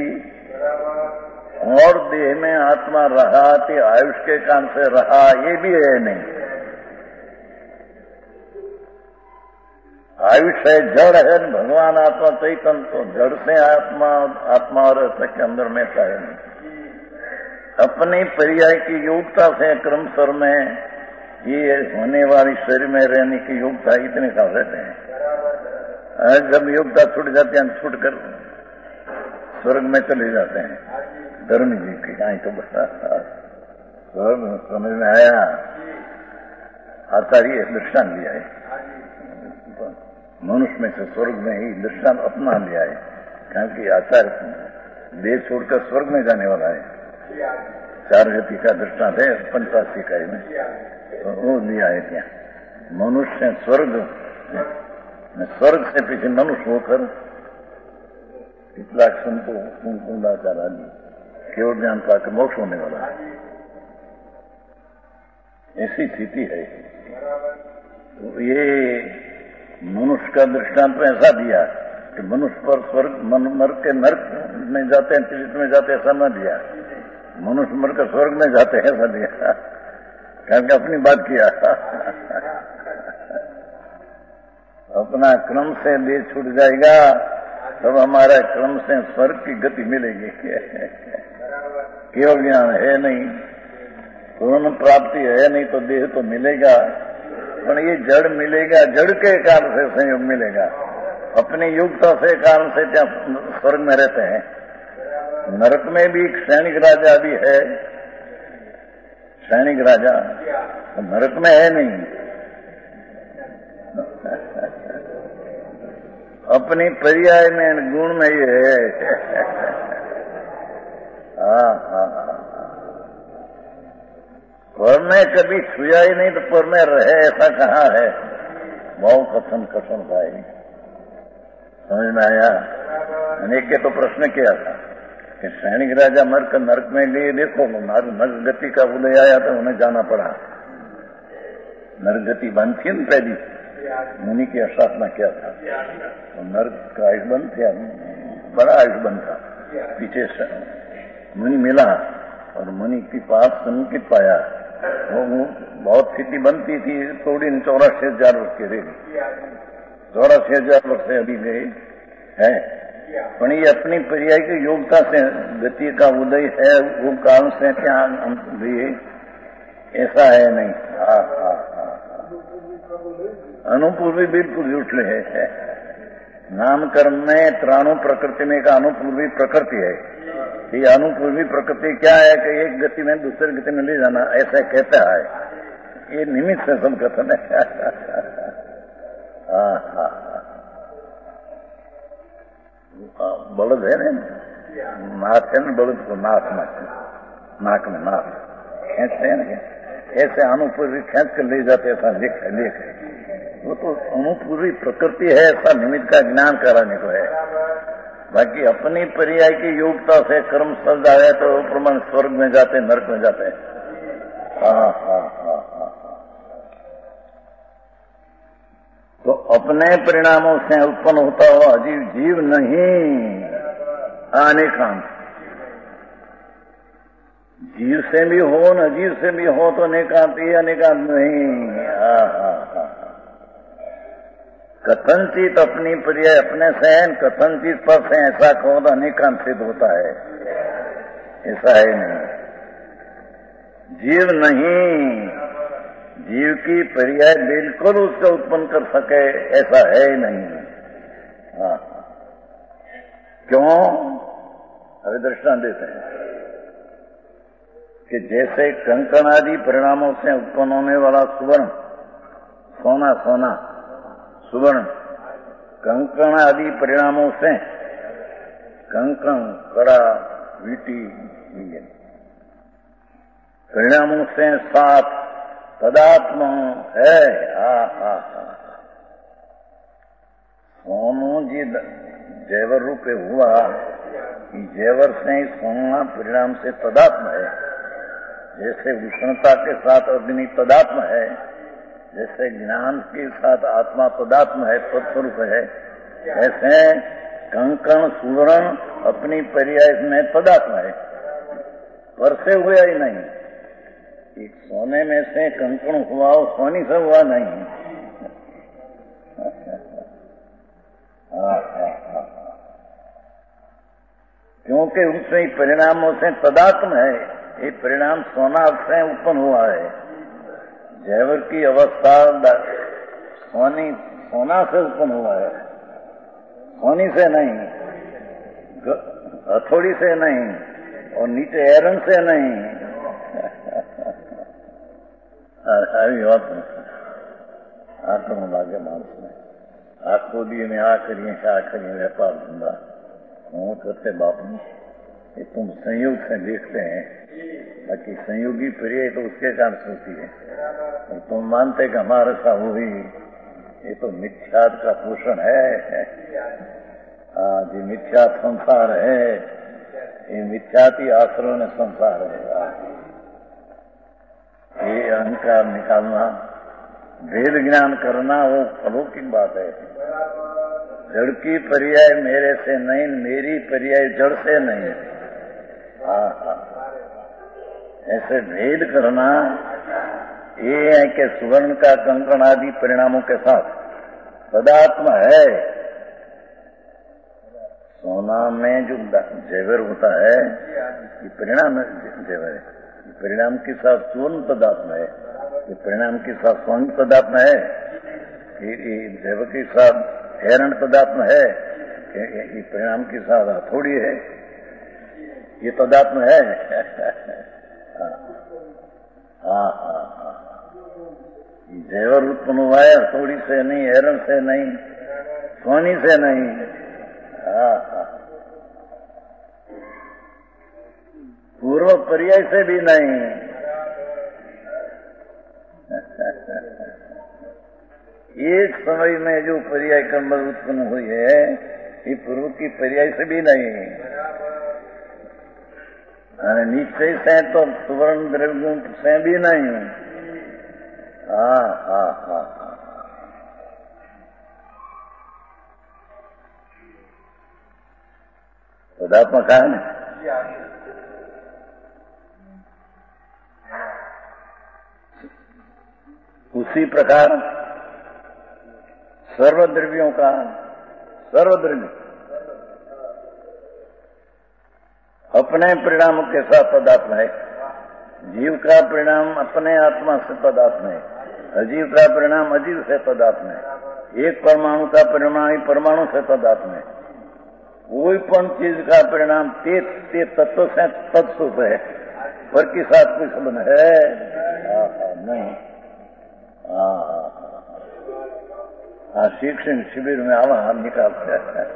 और देह में आत्मा रहा तो आयुष के काम से रहा, ये भी है नहीं। आयुष है, जड़ है, भगवान आत्मा चैतन्य, तो जड़ से आत्मा आत्मा और के अंदर में है नहीं। अपनी पर्याय की योग्यता से क्रम स्वर में ये होने वाली शरीर में रहने की योग्यता इतने साल रहते हैं, जब योग्यता छूट जाती है छूट कर स्वर्ग में चले जाते हैं। धर्म जी की आई तो बता स्वर्ग समझ में आया, आचार्य दृष्टान लिया है, मनुष्य में से स्वर्ग में ही दृष्टान अपना लिया है, क्योंकि आचार्य देह छोड़कर स्वर्ग में जाने वाला है। चार गति का दृष्टांत है पंचासी इकाई में, तो वो लिया है क्या मनुष्य स्वर्ग स्वर्ग से पीछे मनुष्य होकर इतलाक संतो कुंडाचार आदि केवल ज्ञान पाकर मोक्ष होने वाला है, ऐसी स्थिति है। तो ये मनुष्य का दृष्टांत में ऐसा दिया कि मनुष्य पर स्वर्ग मन मर के नर्क में जाते हैं, त्रित में जाते हैं, ऐसा न दिया, मनुष्य मर कर स्वर्ग में जाते हैं ऐसा दिया, क्योंकि अपनी बात किया अपना क्रम से देह छूट जाएगा तब हमारा क्रम से स्वर्ग की गति मिलेगी। केवल ज्ञान है नहीं, पूर्ण प्राप्ति है नहीं तो देह तो मिलेगा, पर ये जड़ मिलेगा, जड़ के कारण से संयोग मिलेगा, अपनी युक्ता से कारण से क्या स्वर्ग में रहते हैं। नरक में भी सैनिक राजा भी है, सैनिक राजा तो नरक में है नहीं, अपनी पर्याय में गुण में ही है। हाँ हाँ पर में कभी छुआ ही नहीं तो पर में रहे ऐसा कहाँ है, बहुत कथन कथन भाई समझ में आया। अनेक के तो प्रश्न किया था कि सैनिक राजा मर कर नरक में गए, देखो नरक गति का उदय आया तो उन्हें जाना पड़ा, नरक गति बंद थी न पहली, मुनि की अशासना किया था, तो नरक का आयुष बंद था, बड़ा आयुष बंद था, पीछे मुनि मिला और मुनि की पास समुचित पाया। वो बहुत स्थिति बनती थी, थोड़ी चौरासी हजार वर्ष की रहेगी, चौरासी हजार वर्ष से अभी गए है। पर ये अपनी पर्याय की योग्यता से गति का उदय है, वो काल से क्या भी ऐसा है नहीं। हाँ हाँ हाँ अनुपूर्वी बिल्कुल झूठ है। नामकर्म में त्राणु प्रकृति में का अनुपूर्वी प्रकृति है। ये अनुपूर्वी प्रकृति क्या है कि एक गति में दूसरी गति में ले जाना, ऐसा कहता है। ये निमित्त से सब कथन है। हाँ हाँ बलद है ना, नाथ है ना, बलद को नाथ में, नाक में नाथ खींचते हैं ना, ऐसे अनुपूर्वी खींच कर ले जाते, ऐसा लिख लिख वो तो अनुपूर्वी प्रकृति है, ऐसा निमित्त का ज्ञान कराने को है। बाकी अपनी पर्याय की योग्यता से कर्म सज जाए तो प्रमाण स्वर्ग में जाते, नरक में जाते। हाँ हाँ हाँ हाँ तो अपने परिणामों से उत्पन्न होता हुआ अजीव जीव नहीं, अनेकांत। जीव से भी हो न जीव से भी हो तो अनेकांत, ये अनेकांत नहीं। हाँ हाँ हाँ कथनचित अपनी पर्याय अपने से, कथनचित पर से ऐसा कहो तो अनेकांत सिद्ध होता है, ऐसा है नहीं। जीव नहीं, जीव की पर्याय बिल्कुल उसको उत्पन्न कर सके ऐसा है ही नहीं। हाँ क्यों? अभी दृष्टांत देते हैं कि जैसे कंकण आदि परिणामों से उत्पन्न होने वाला सुवर्ण, सोना सोना सुवर्ण, कंकण आदि परिणामों से, कंकण कड़ा वीटी परिणामों से सात तदात्म है। हा हा हा सोनू जी जैवर रूपे हुआ कि जैवर से ही सोना परिणाम से तदात्म है। जैसे उष्णता के साथ अग्नि तदात्म है, जैसे ज्ञान के साथ आत्मा तदात्म है, तत्स्वरूप है, ऐसे कंकण सुवर्ण अपनी पर्याय में तदात्म है, वर्षे हुआ ही नहीं। एक सोने में से कंकण हुआ, सोनी से हुआ नहीं। क्योंकि उससे परिणामों से तदात्म है, ये परिणाम सोना से उत्पन्न हुआ है। जैवर की अवस्था सोनी सोना से उत्पन्न हुआ है, सोनी से नहीं, हथौड़ी से नहीं, और नीचे एरन से नहीं। આવી વાત આત્મ લાગે માણસને આખો દી ને આ કરીએ આ કરીએ व्यापार धंधा હું करते बापू ये तुम संयोग से देखते हैं, बाकी संयोगी पर्याय तो उसके कारण से होती है। और तुम मानते कि हमारे साथ हुई, ये तो मिथ्यात का पोषण है। हाँ जी मिथ्यात संसार है, ये मिथ्याती आश्रय ने संसार है। ये अहंकार निकालना, वेद ज्ञान करना वो अलौकिक बात है। जड़ की पर्याय मेरे से नहीं, मेरी पर्याय जड़ से नहीं। हाँ हाँ ऐसे भेद करना ये है कि सुवर्ण का कंकण आदि परिणामों के साथ तदात्म है। सोना में जो जेवर होता है ये परिणाम जेवर है, परिणाम के साथ स्वर्ण पदात्म है, ये परिणाम के साथ स्वर्ण पदात्म है, ये जैव के साथ हेरण पदात्म है, ये परिणाम के साथ हथौड़ी है, ये पदात्म है। हाँ हाँ हाँ जैवर उत्पन्न हुआ है, हथौड़ी से नहीं, हेरण से नहीं, सोनी से नहीं। हाँ हाँ पूर्व पर्याय से भी नहीं। एक समय में जो पर्याय कर्म उत्पन्न हुई है, ये पूर्व की पर्याय से भी नहीं। निश्चय से तो सुवर्ण द्रव्यों से भी नहीं। हाँ हाँ हाँ पदात्मक है ना। उसी प्रकार सर्वद्रव्यों का सर्वद्रव्य अपने परिणाम के साथ तदात्म है। जीव का परिणाम अपने आत्मा से तदात्म है, अजीव का परिणाम अजीव से तदात्म है, एक परमाणु का परिणाम परमाणु से तदात्म है। कोई पण चीज का परिणाम ते, ते तत्व से तत्सुप है, पर के साथ कोई संबंध है नहीं। हाँ, शिक्षण शिविर में आवा हम निकालते हैं।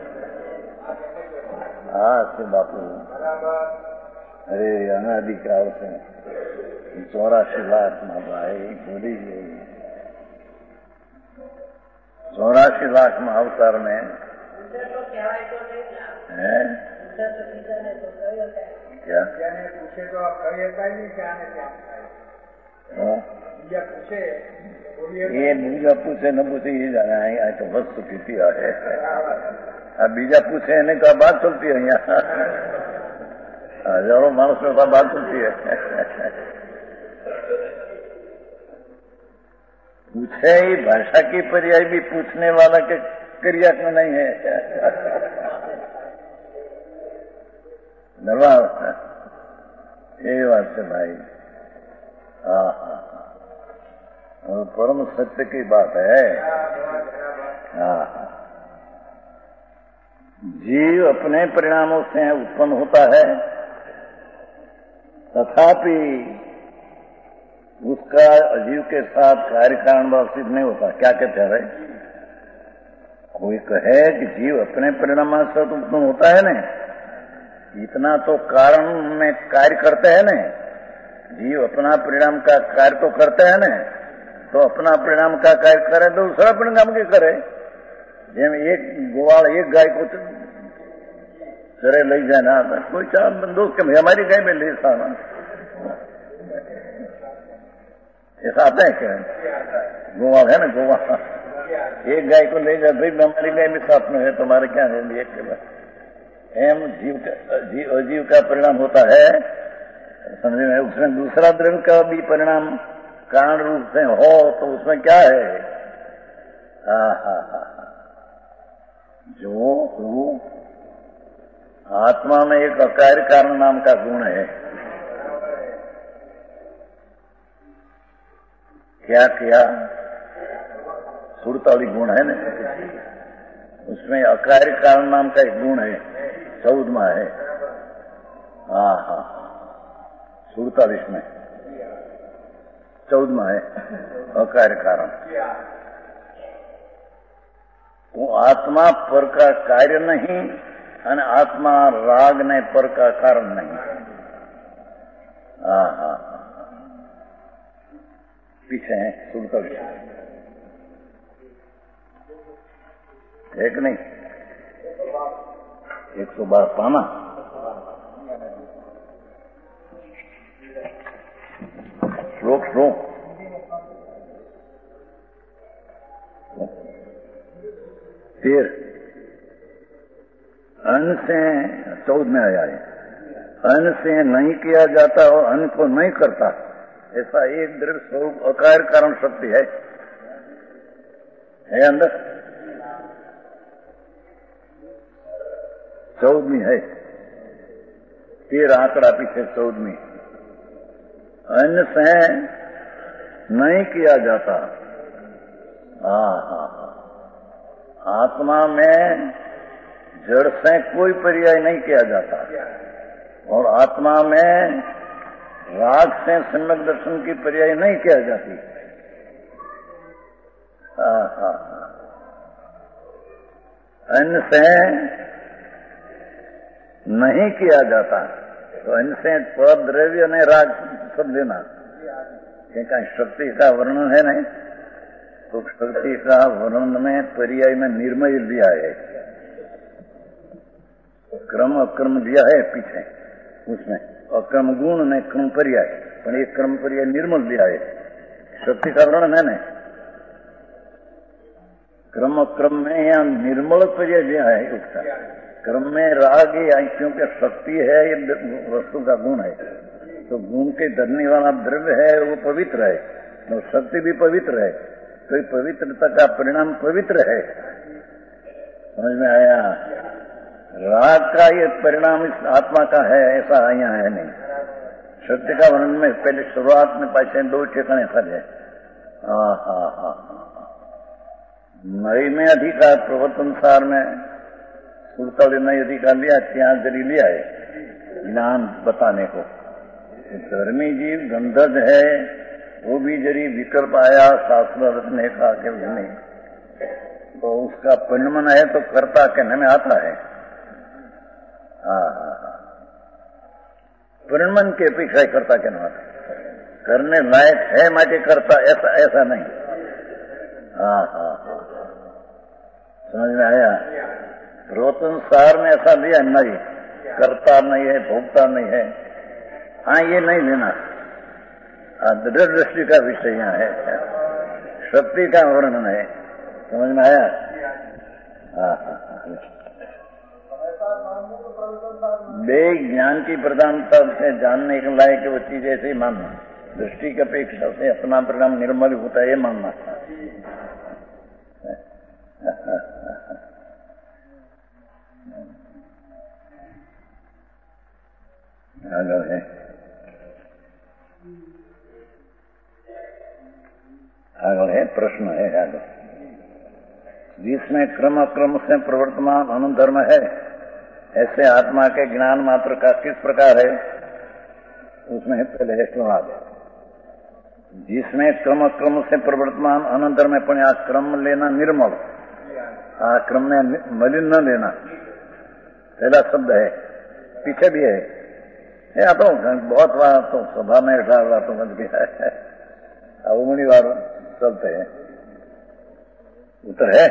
हाँ से बापू, अरे अनाधिकार से चौरासी लाख में भाई बोली गई, चौरासी लाख में अवतार में है क्या पूछे तो आप करिएगा ही नहीं, क्या क्या पूछे ये बीजा पूछे न पूछे ये जाना है। यहाँ तो वस्तु किसी है, अब बीजा पूछे ने कहा बात चलती है, यहाँ हजारों मानस में बात चलती है। पूछे ही भाषा की पर्याय भी पूछने वाला के क्रिया में नहीं है। धन्यवाद, ये बात है भाई। हाँ हाँ, परम सत्य की बात है। हाँ, जीव अपने परिणामों से उत्पन्न होता है, तथापि उसका अजीव के साथ कार्य कारण भाव सिद्ध नहीं होता। क्या कहते हैं? कोई कहे कि जीव अपने परिणाम से उत्पन्न होता है ना, इतना तो कारण में कार्य करते हैं ना, जीव अपना परिणाम का कार्य तो करते हैं ना, तो अपना परिणाम का कार्य करे तो दूसरा परिणाम के करे। જેમ એક ગોવાળ એક ગાય को घरे लई जाए ना, कोई चार बंदूक के हमारी गाय में ले साना, ऐसा आता है क्या? गोवाल है ना, गोवाल एक गाय को ले जाए, भाई हमारी गाय भी साथ में है, तुम्हारे क्या है एक के बाद एम जीव का जीव अजीव का परिणाम होता है। समझे में? उसमें दूसरा द्रव्य का भी परिणाम कारण रूप से हो तो उसमें क्या है? हा हा हा, जो रूप आत्मा में एक अकार्य कारण नाम का गुण है। क्या किया? सुरताली गुण है ना, उसमें अकार्य कारण नाम का एक गुण है, चौदमा है। हाँ हाँ, सुड़तालीस में चौदमा है अकार्य कारण। वो आत्मा पर का कार्य नहीं, અને आत्मा राग ने पर का कारण नहीं। हाँ हाँ, पीछे है सुड़तालीस, एक नहीं एक सौ बारह पाना। श्लोक श्लोक फिर अन्न से चौदह में आया है, अन्न से नहीं किया जाता और अन्न को नहीं करता, ऐसा एक द्रव्य स्वरूप अकार्य कारण शक्ति है, है अंदर चौदहवीं है। फिर आंकड़ा पीछे चौदहवीं, अन्न से नहीं किया जाता। हाँ हाँ, आत्मा में जड़ से कोई पर्याय नहीं किया जाता, और आत्मा में राग से सम्यक दर्शन की पर्याय नहीं किया जाती। हाँ हाँ, अन्न से नहीं किया जाता, तो अन्न से पद द्रव्य ने राग सब लेना, क्योंकि शक्ति का वर्णन है नहीं, तो शक्ति का वर्णन में पर्याय में निर्मय दिया है, क्रम अक्रम दिया है पीछे, उसमें अक्रम गुण ने क्रम पर्याय, पर एक क्रम पर्याय निर्मल दिया है, शक्ति का वर्णन है ना, क्रम अक्रम में यहाँ निर्मल पर्याय दिया है उसका। क्रम में राग है क्योंकि शक्ति है, ये वस्तु का गुण है, तो गुण के धरने वाला द्रव्य है वो पवित्र है, तो शक्ति भी पवित्र है, तो पवित्रता का परिणाम पवित्र है। समझ में आया? राग का ये परिणाम इस आत्मा का है, ऐसा यहाँ है नहीं। शक्ति का वर्णन में पहले शुरुआत में पाचे दो ठिकाने खड़े। हाँ हाँ हाँ नई में अधिकार प्रवर्तन सार में सुरतल नई अधिकार लिया, ત્યાં जरी लिया है ज्ञान बताने को। धर्मी जीव गंधर्व है, वो भी जरी विकल्प आया शास्त्र रचने का के नहीं, तो उसका परिणमन है तो कर्ता कहने में आता है। हाँ हाँ हाँ परिणमन की अपेक्षा कर्ता कहने में आता है, करने लायक है माटे करता, ऐसा ऐसा नहीं। हाँ हाँ हाँ समझ में आया? प्रवर्तन सार में ऐसा लिया नहीं, करता नहीं है, भोगता नहीं है। हाँ ये नहीं लेना, दृढ़ दृष्टि का विषय यहाँ है, शक्ति का वर्णन है। समझ में आया? हाँ हाँ बे ज्ञान की प्रधानता से जानने के लायक वो चीज ऐसे ही मानना, दृष्टि की अपेक्षा से अपना परिणाम निर्मल होता है ये मानना। आगे है आगे है प्रश्न है आगे, जिसमें क्रम क्रम से प्रवर्तमान अनुधर्म है, ऐसे आत्मा के ज्ञान मात्र का किस प्रकार है? उसमें पहले है श्लोक, जिसमें क्रम क्रम से प्रवर्तमान अनुधर्म है, पण आ क्रम लेना निर्मल, आ क्रम में मलिन न लेना, पहला शब्द है। पीछे भी है, या तो बहुत बार तो सभा में अठारह बार तो बच गया है, उंगली बार चलते हैं, उत्तर है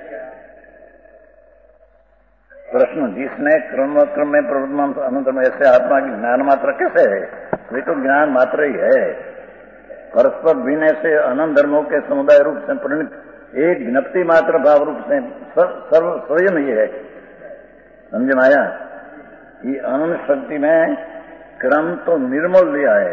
प्रश्न, जिसने क्रम क्रम में प्रवर्तमान अनुधर्म ऐसे आत्मा की ज्ञान मात्र कैसे है? वे तो ज्ञान मात्र ही है, परस्पर भिन्न से अनंत धर्मों के समुदाय रूप से परिणित एक ज्ञप्ति मात्र भाव रूप से सर्व स्वयं ही है। समझ में आया? ये अनंत शक्ति में क्रम तो निर्मल लिया है।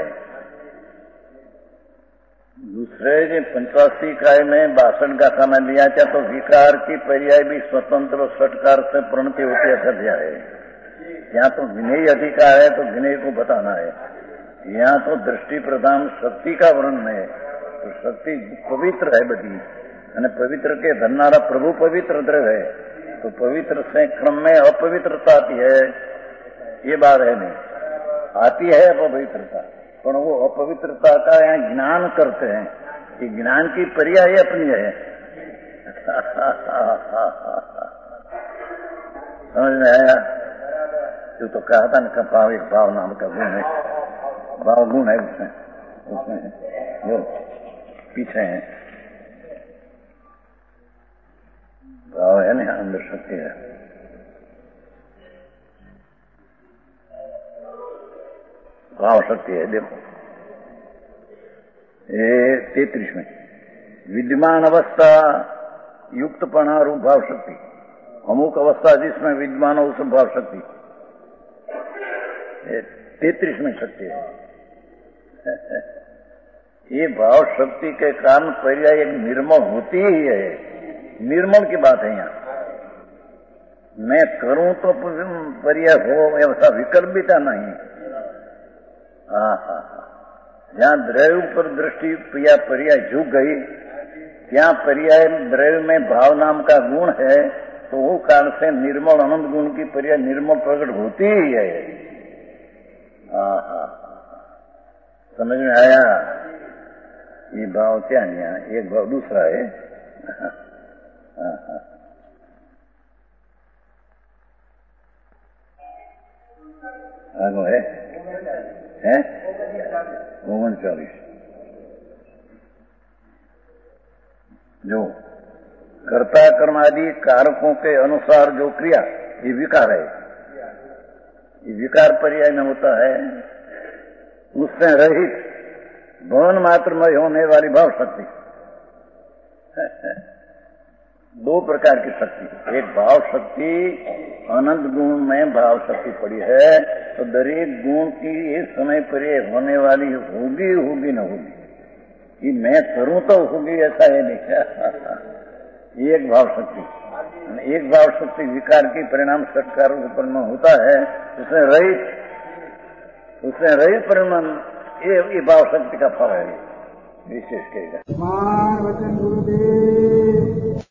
दूसरे जो पंचासी काय में बासठ का समय लिया था, तो विकार की पर्याय भी स्वतंत्र षटकार से प्रणति होती ऐसा दिया है। यहाँ तो विनय अधिकार है, तो विनय को बताना है। यहाँ तो दृष्टि प्रधान शक्ति का वर्णन है, तो शक्ति पवित्र है बड़ी, અને पवित्र के धरनारा प्रभु पवित्र द्रव है, तो पवित्र से क्रम में अपवित्रता आती है, ये बात है नहीं, आती है अपवित्रता, पर वो अपवित्रता का यहाँ ज्ञान करते हैं कि ज्ञान की पर्याय अपनी है। समझ में आया? जो तो कहा था ना, भाव एक भाव नाम का गुण है, भाव गुण है उसमें, उसमें जो पीछे है भाव है ना, अंदर शक्ति है। भाव शक्ति है, देखो ये तैतीस में विद्यमान अवस्था युक्तपणा रूप भाव शक्ति, अमुक अवस्था जिसमें विद्यमान हो उस भाव शक्ति, तैतीस में शक्ति है। ये भाव शक्ति के कारण पर्याय एक निर्मल होती ही है, निर्मल की बात है यहाँ। मैं करूं तो पर्याय हो, ऐसा विकल्प भी था नहीं। हाँ हाँ हाँ जहाँ द्रव्य पर दृष्टि या पर्याय झुक गई, ત્યાં पर्याय द्रव्य में भाव नाम का गुण है, तो वो कारण से निर्मल अनंत गुण की पर्याय निर्मल प्रकट होती ही है। हाँ हाँ समझ में आया? ये भाव क्या नहीं है, एक भाव दूसरा है। हाँ हाँ आगो है है ओवन चालीस, जो कर्ता कर्म आदि कारकों के अनुसार जो क्रिया, ये विकार है, ये विकार पर्याय में होता है, उससे रहित भवन मात्र में होने वाली भाव शक्ति। दो प्रकार की शक्ति, एक भाव शक्ति अनंत गुण में भाव शक्ति पड़ी है, तो दरेक गुण की एक समय पर होने वाली होगी होगी न होगी, कि मैं करूं तो होगी ऐसा है नहीं। एक भाव शक्ति, एक भाव शक्ति विकार की परिणाम सत्कार उत्पन्न होता है, उसमें रहित उसमें रहित परिणाम ये, ये भाव शक्ति का फल है, विशेष कहेगा। वचन गुरुदेव।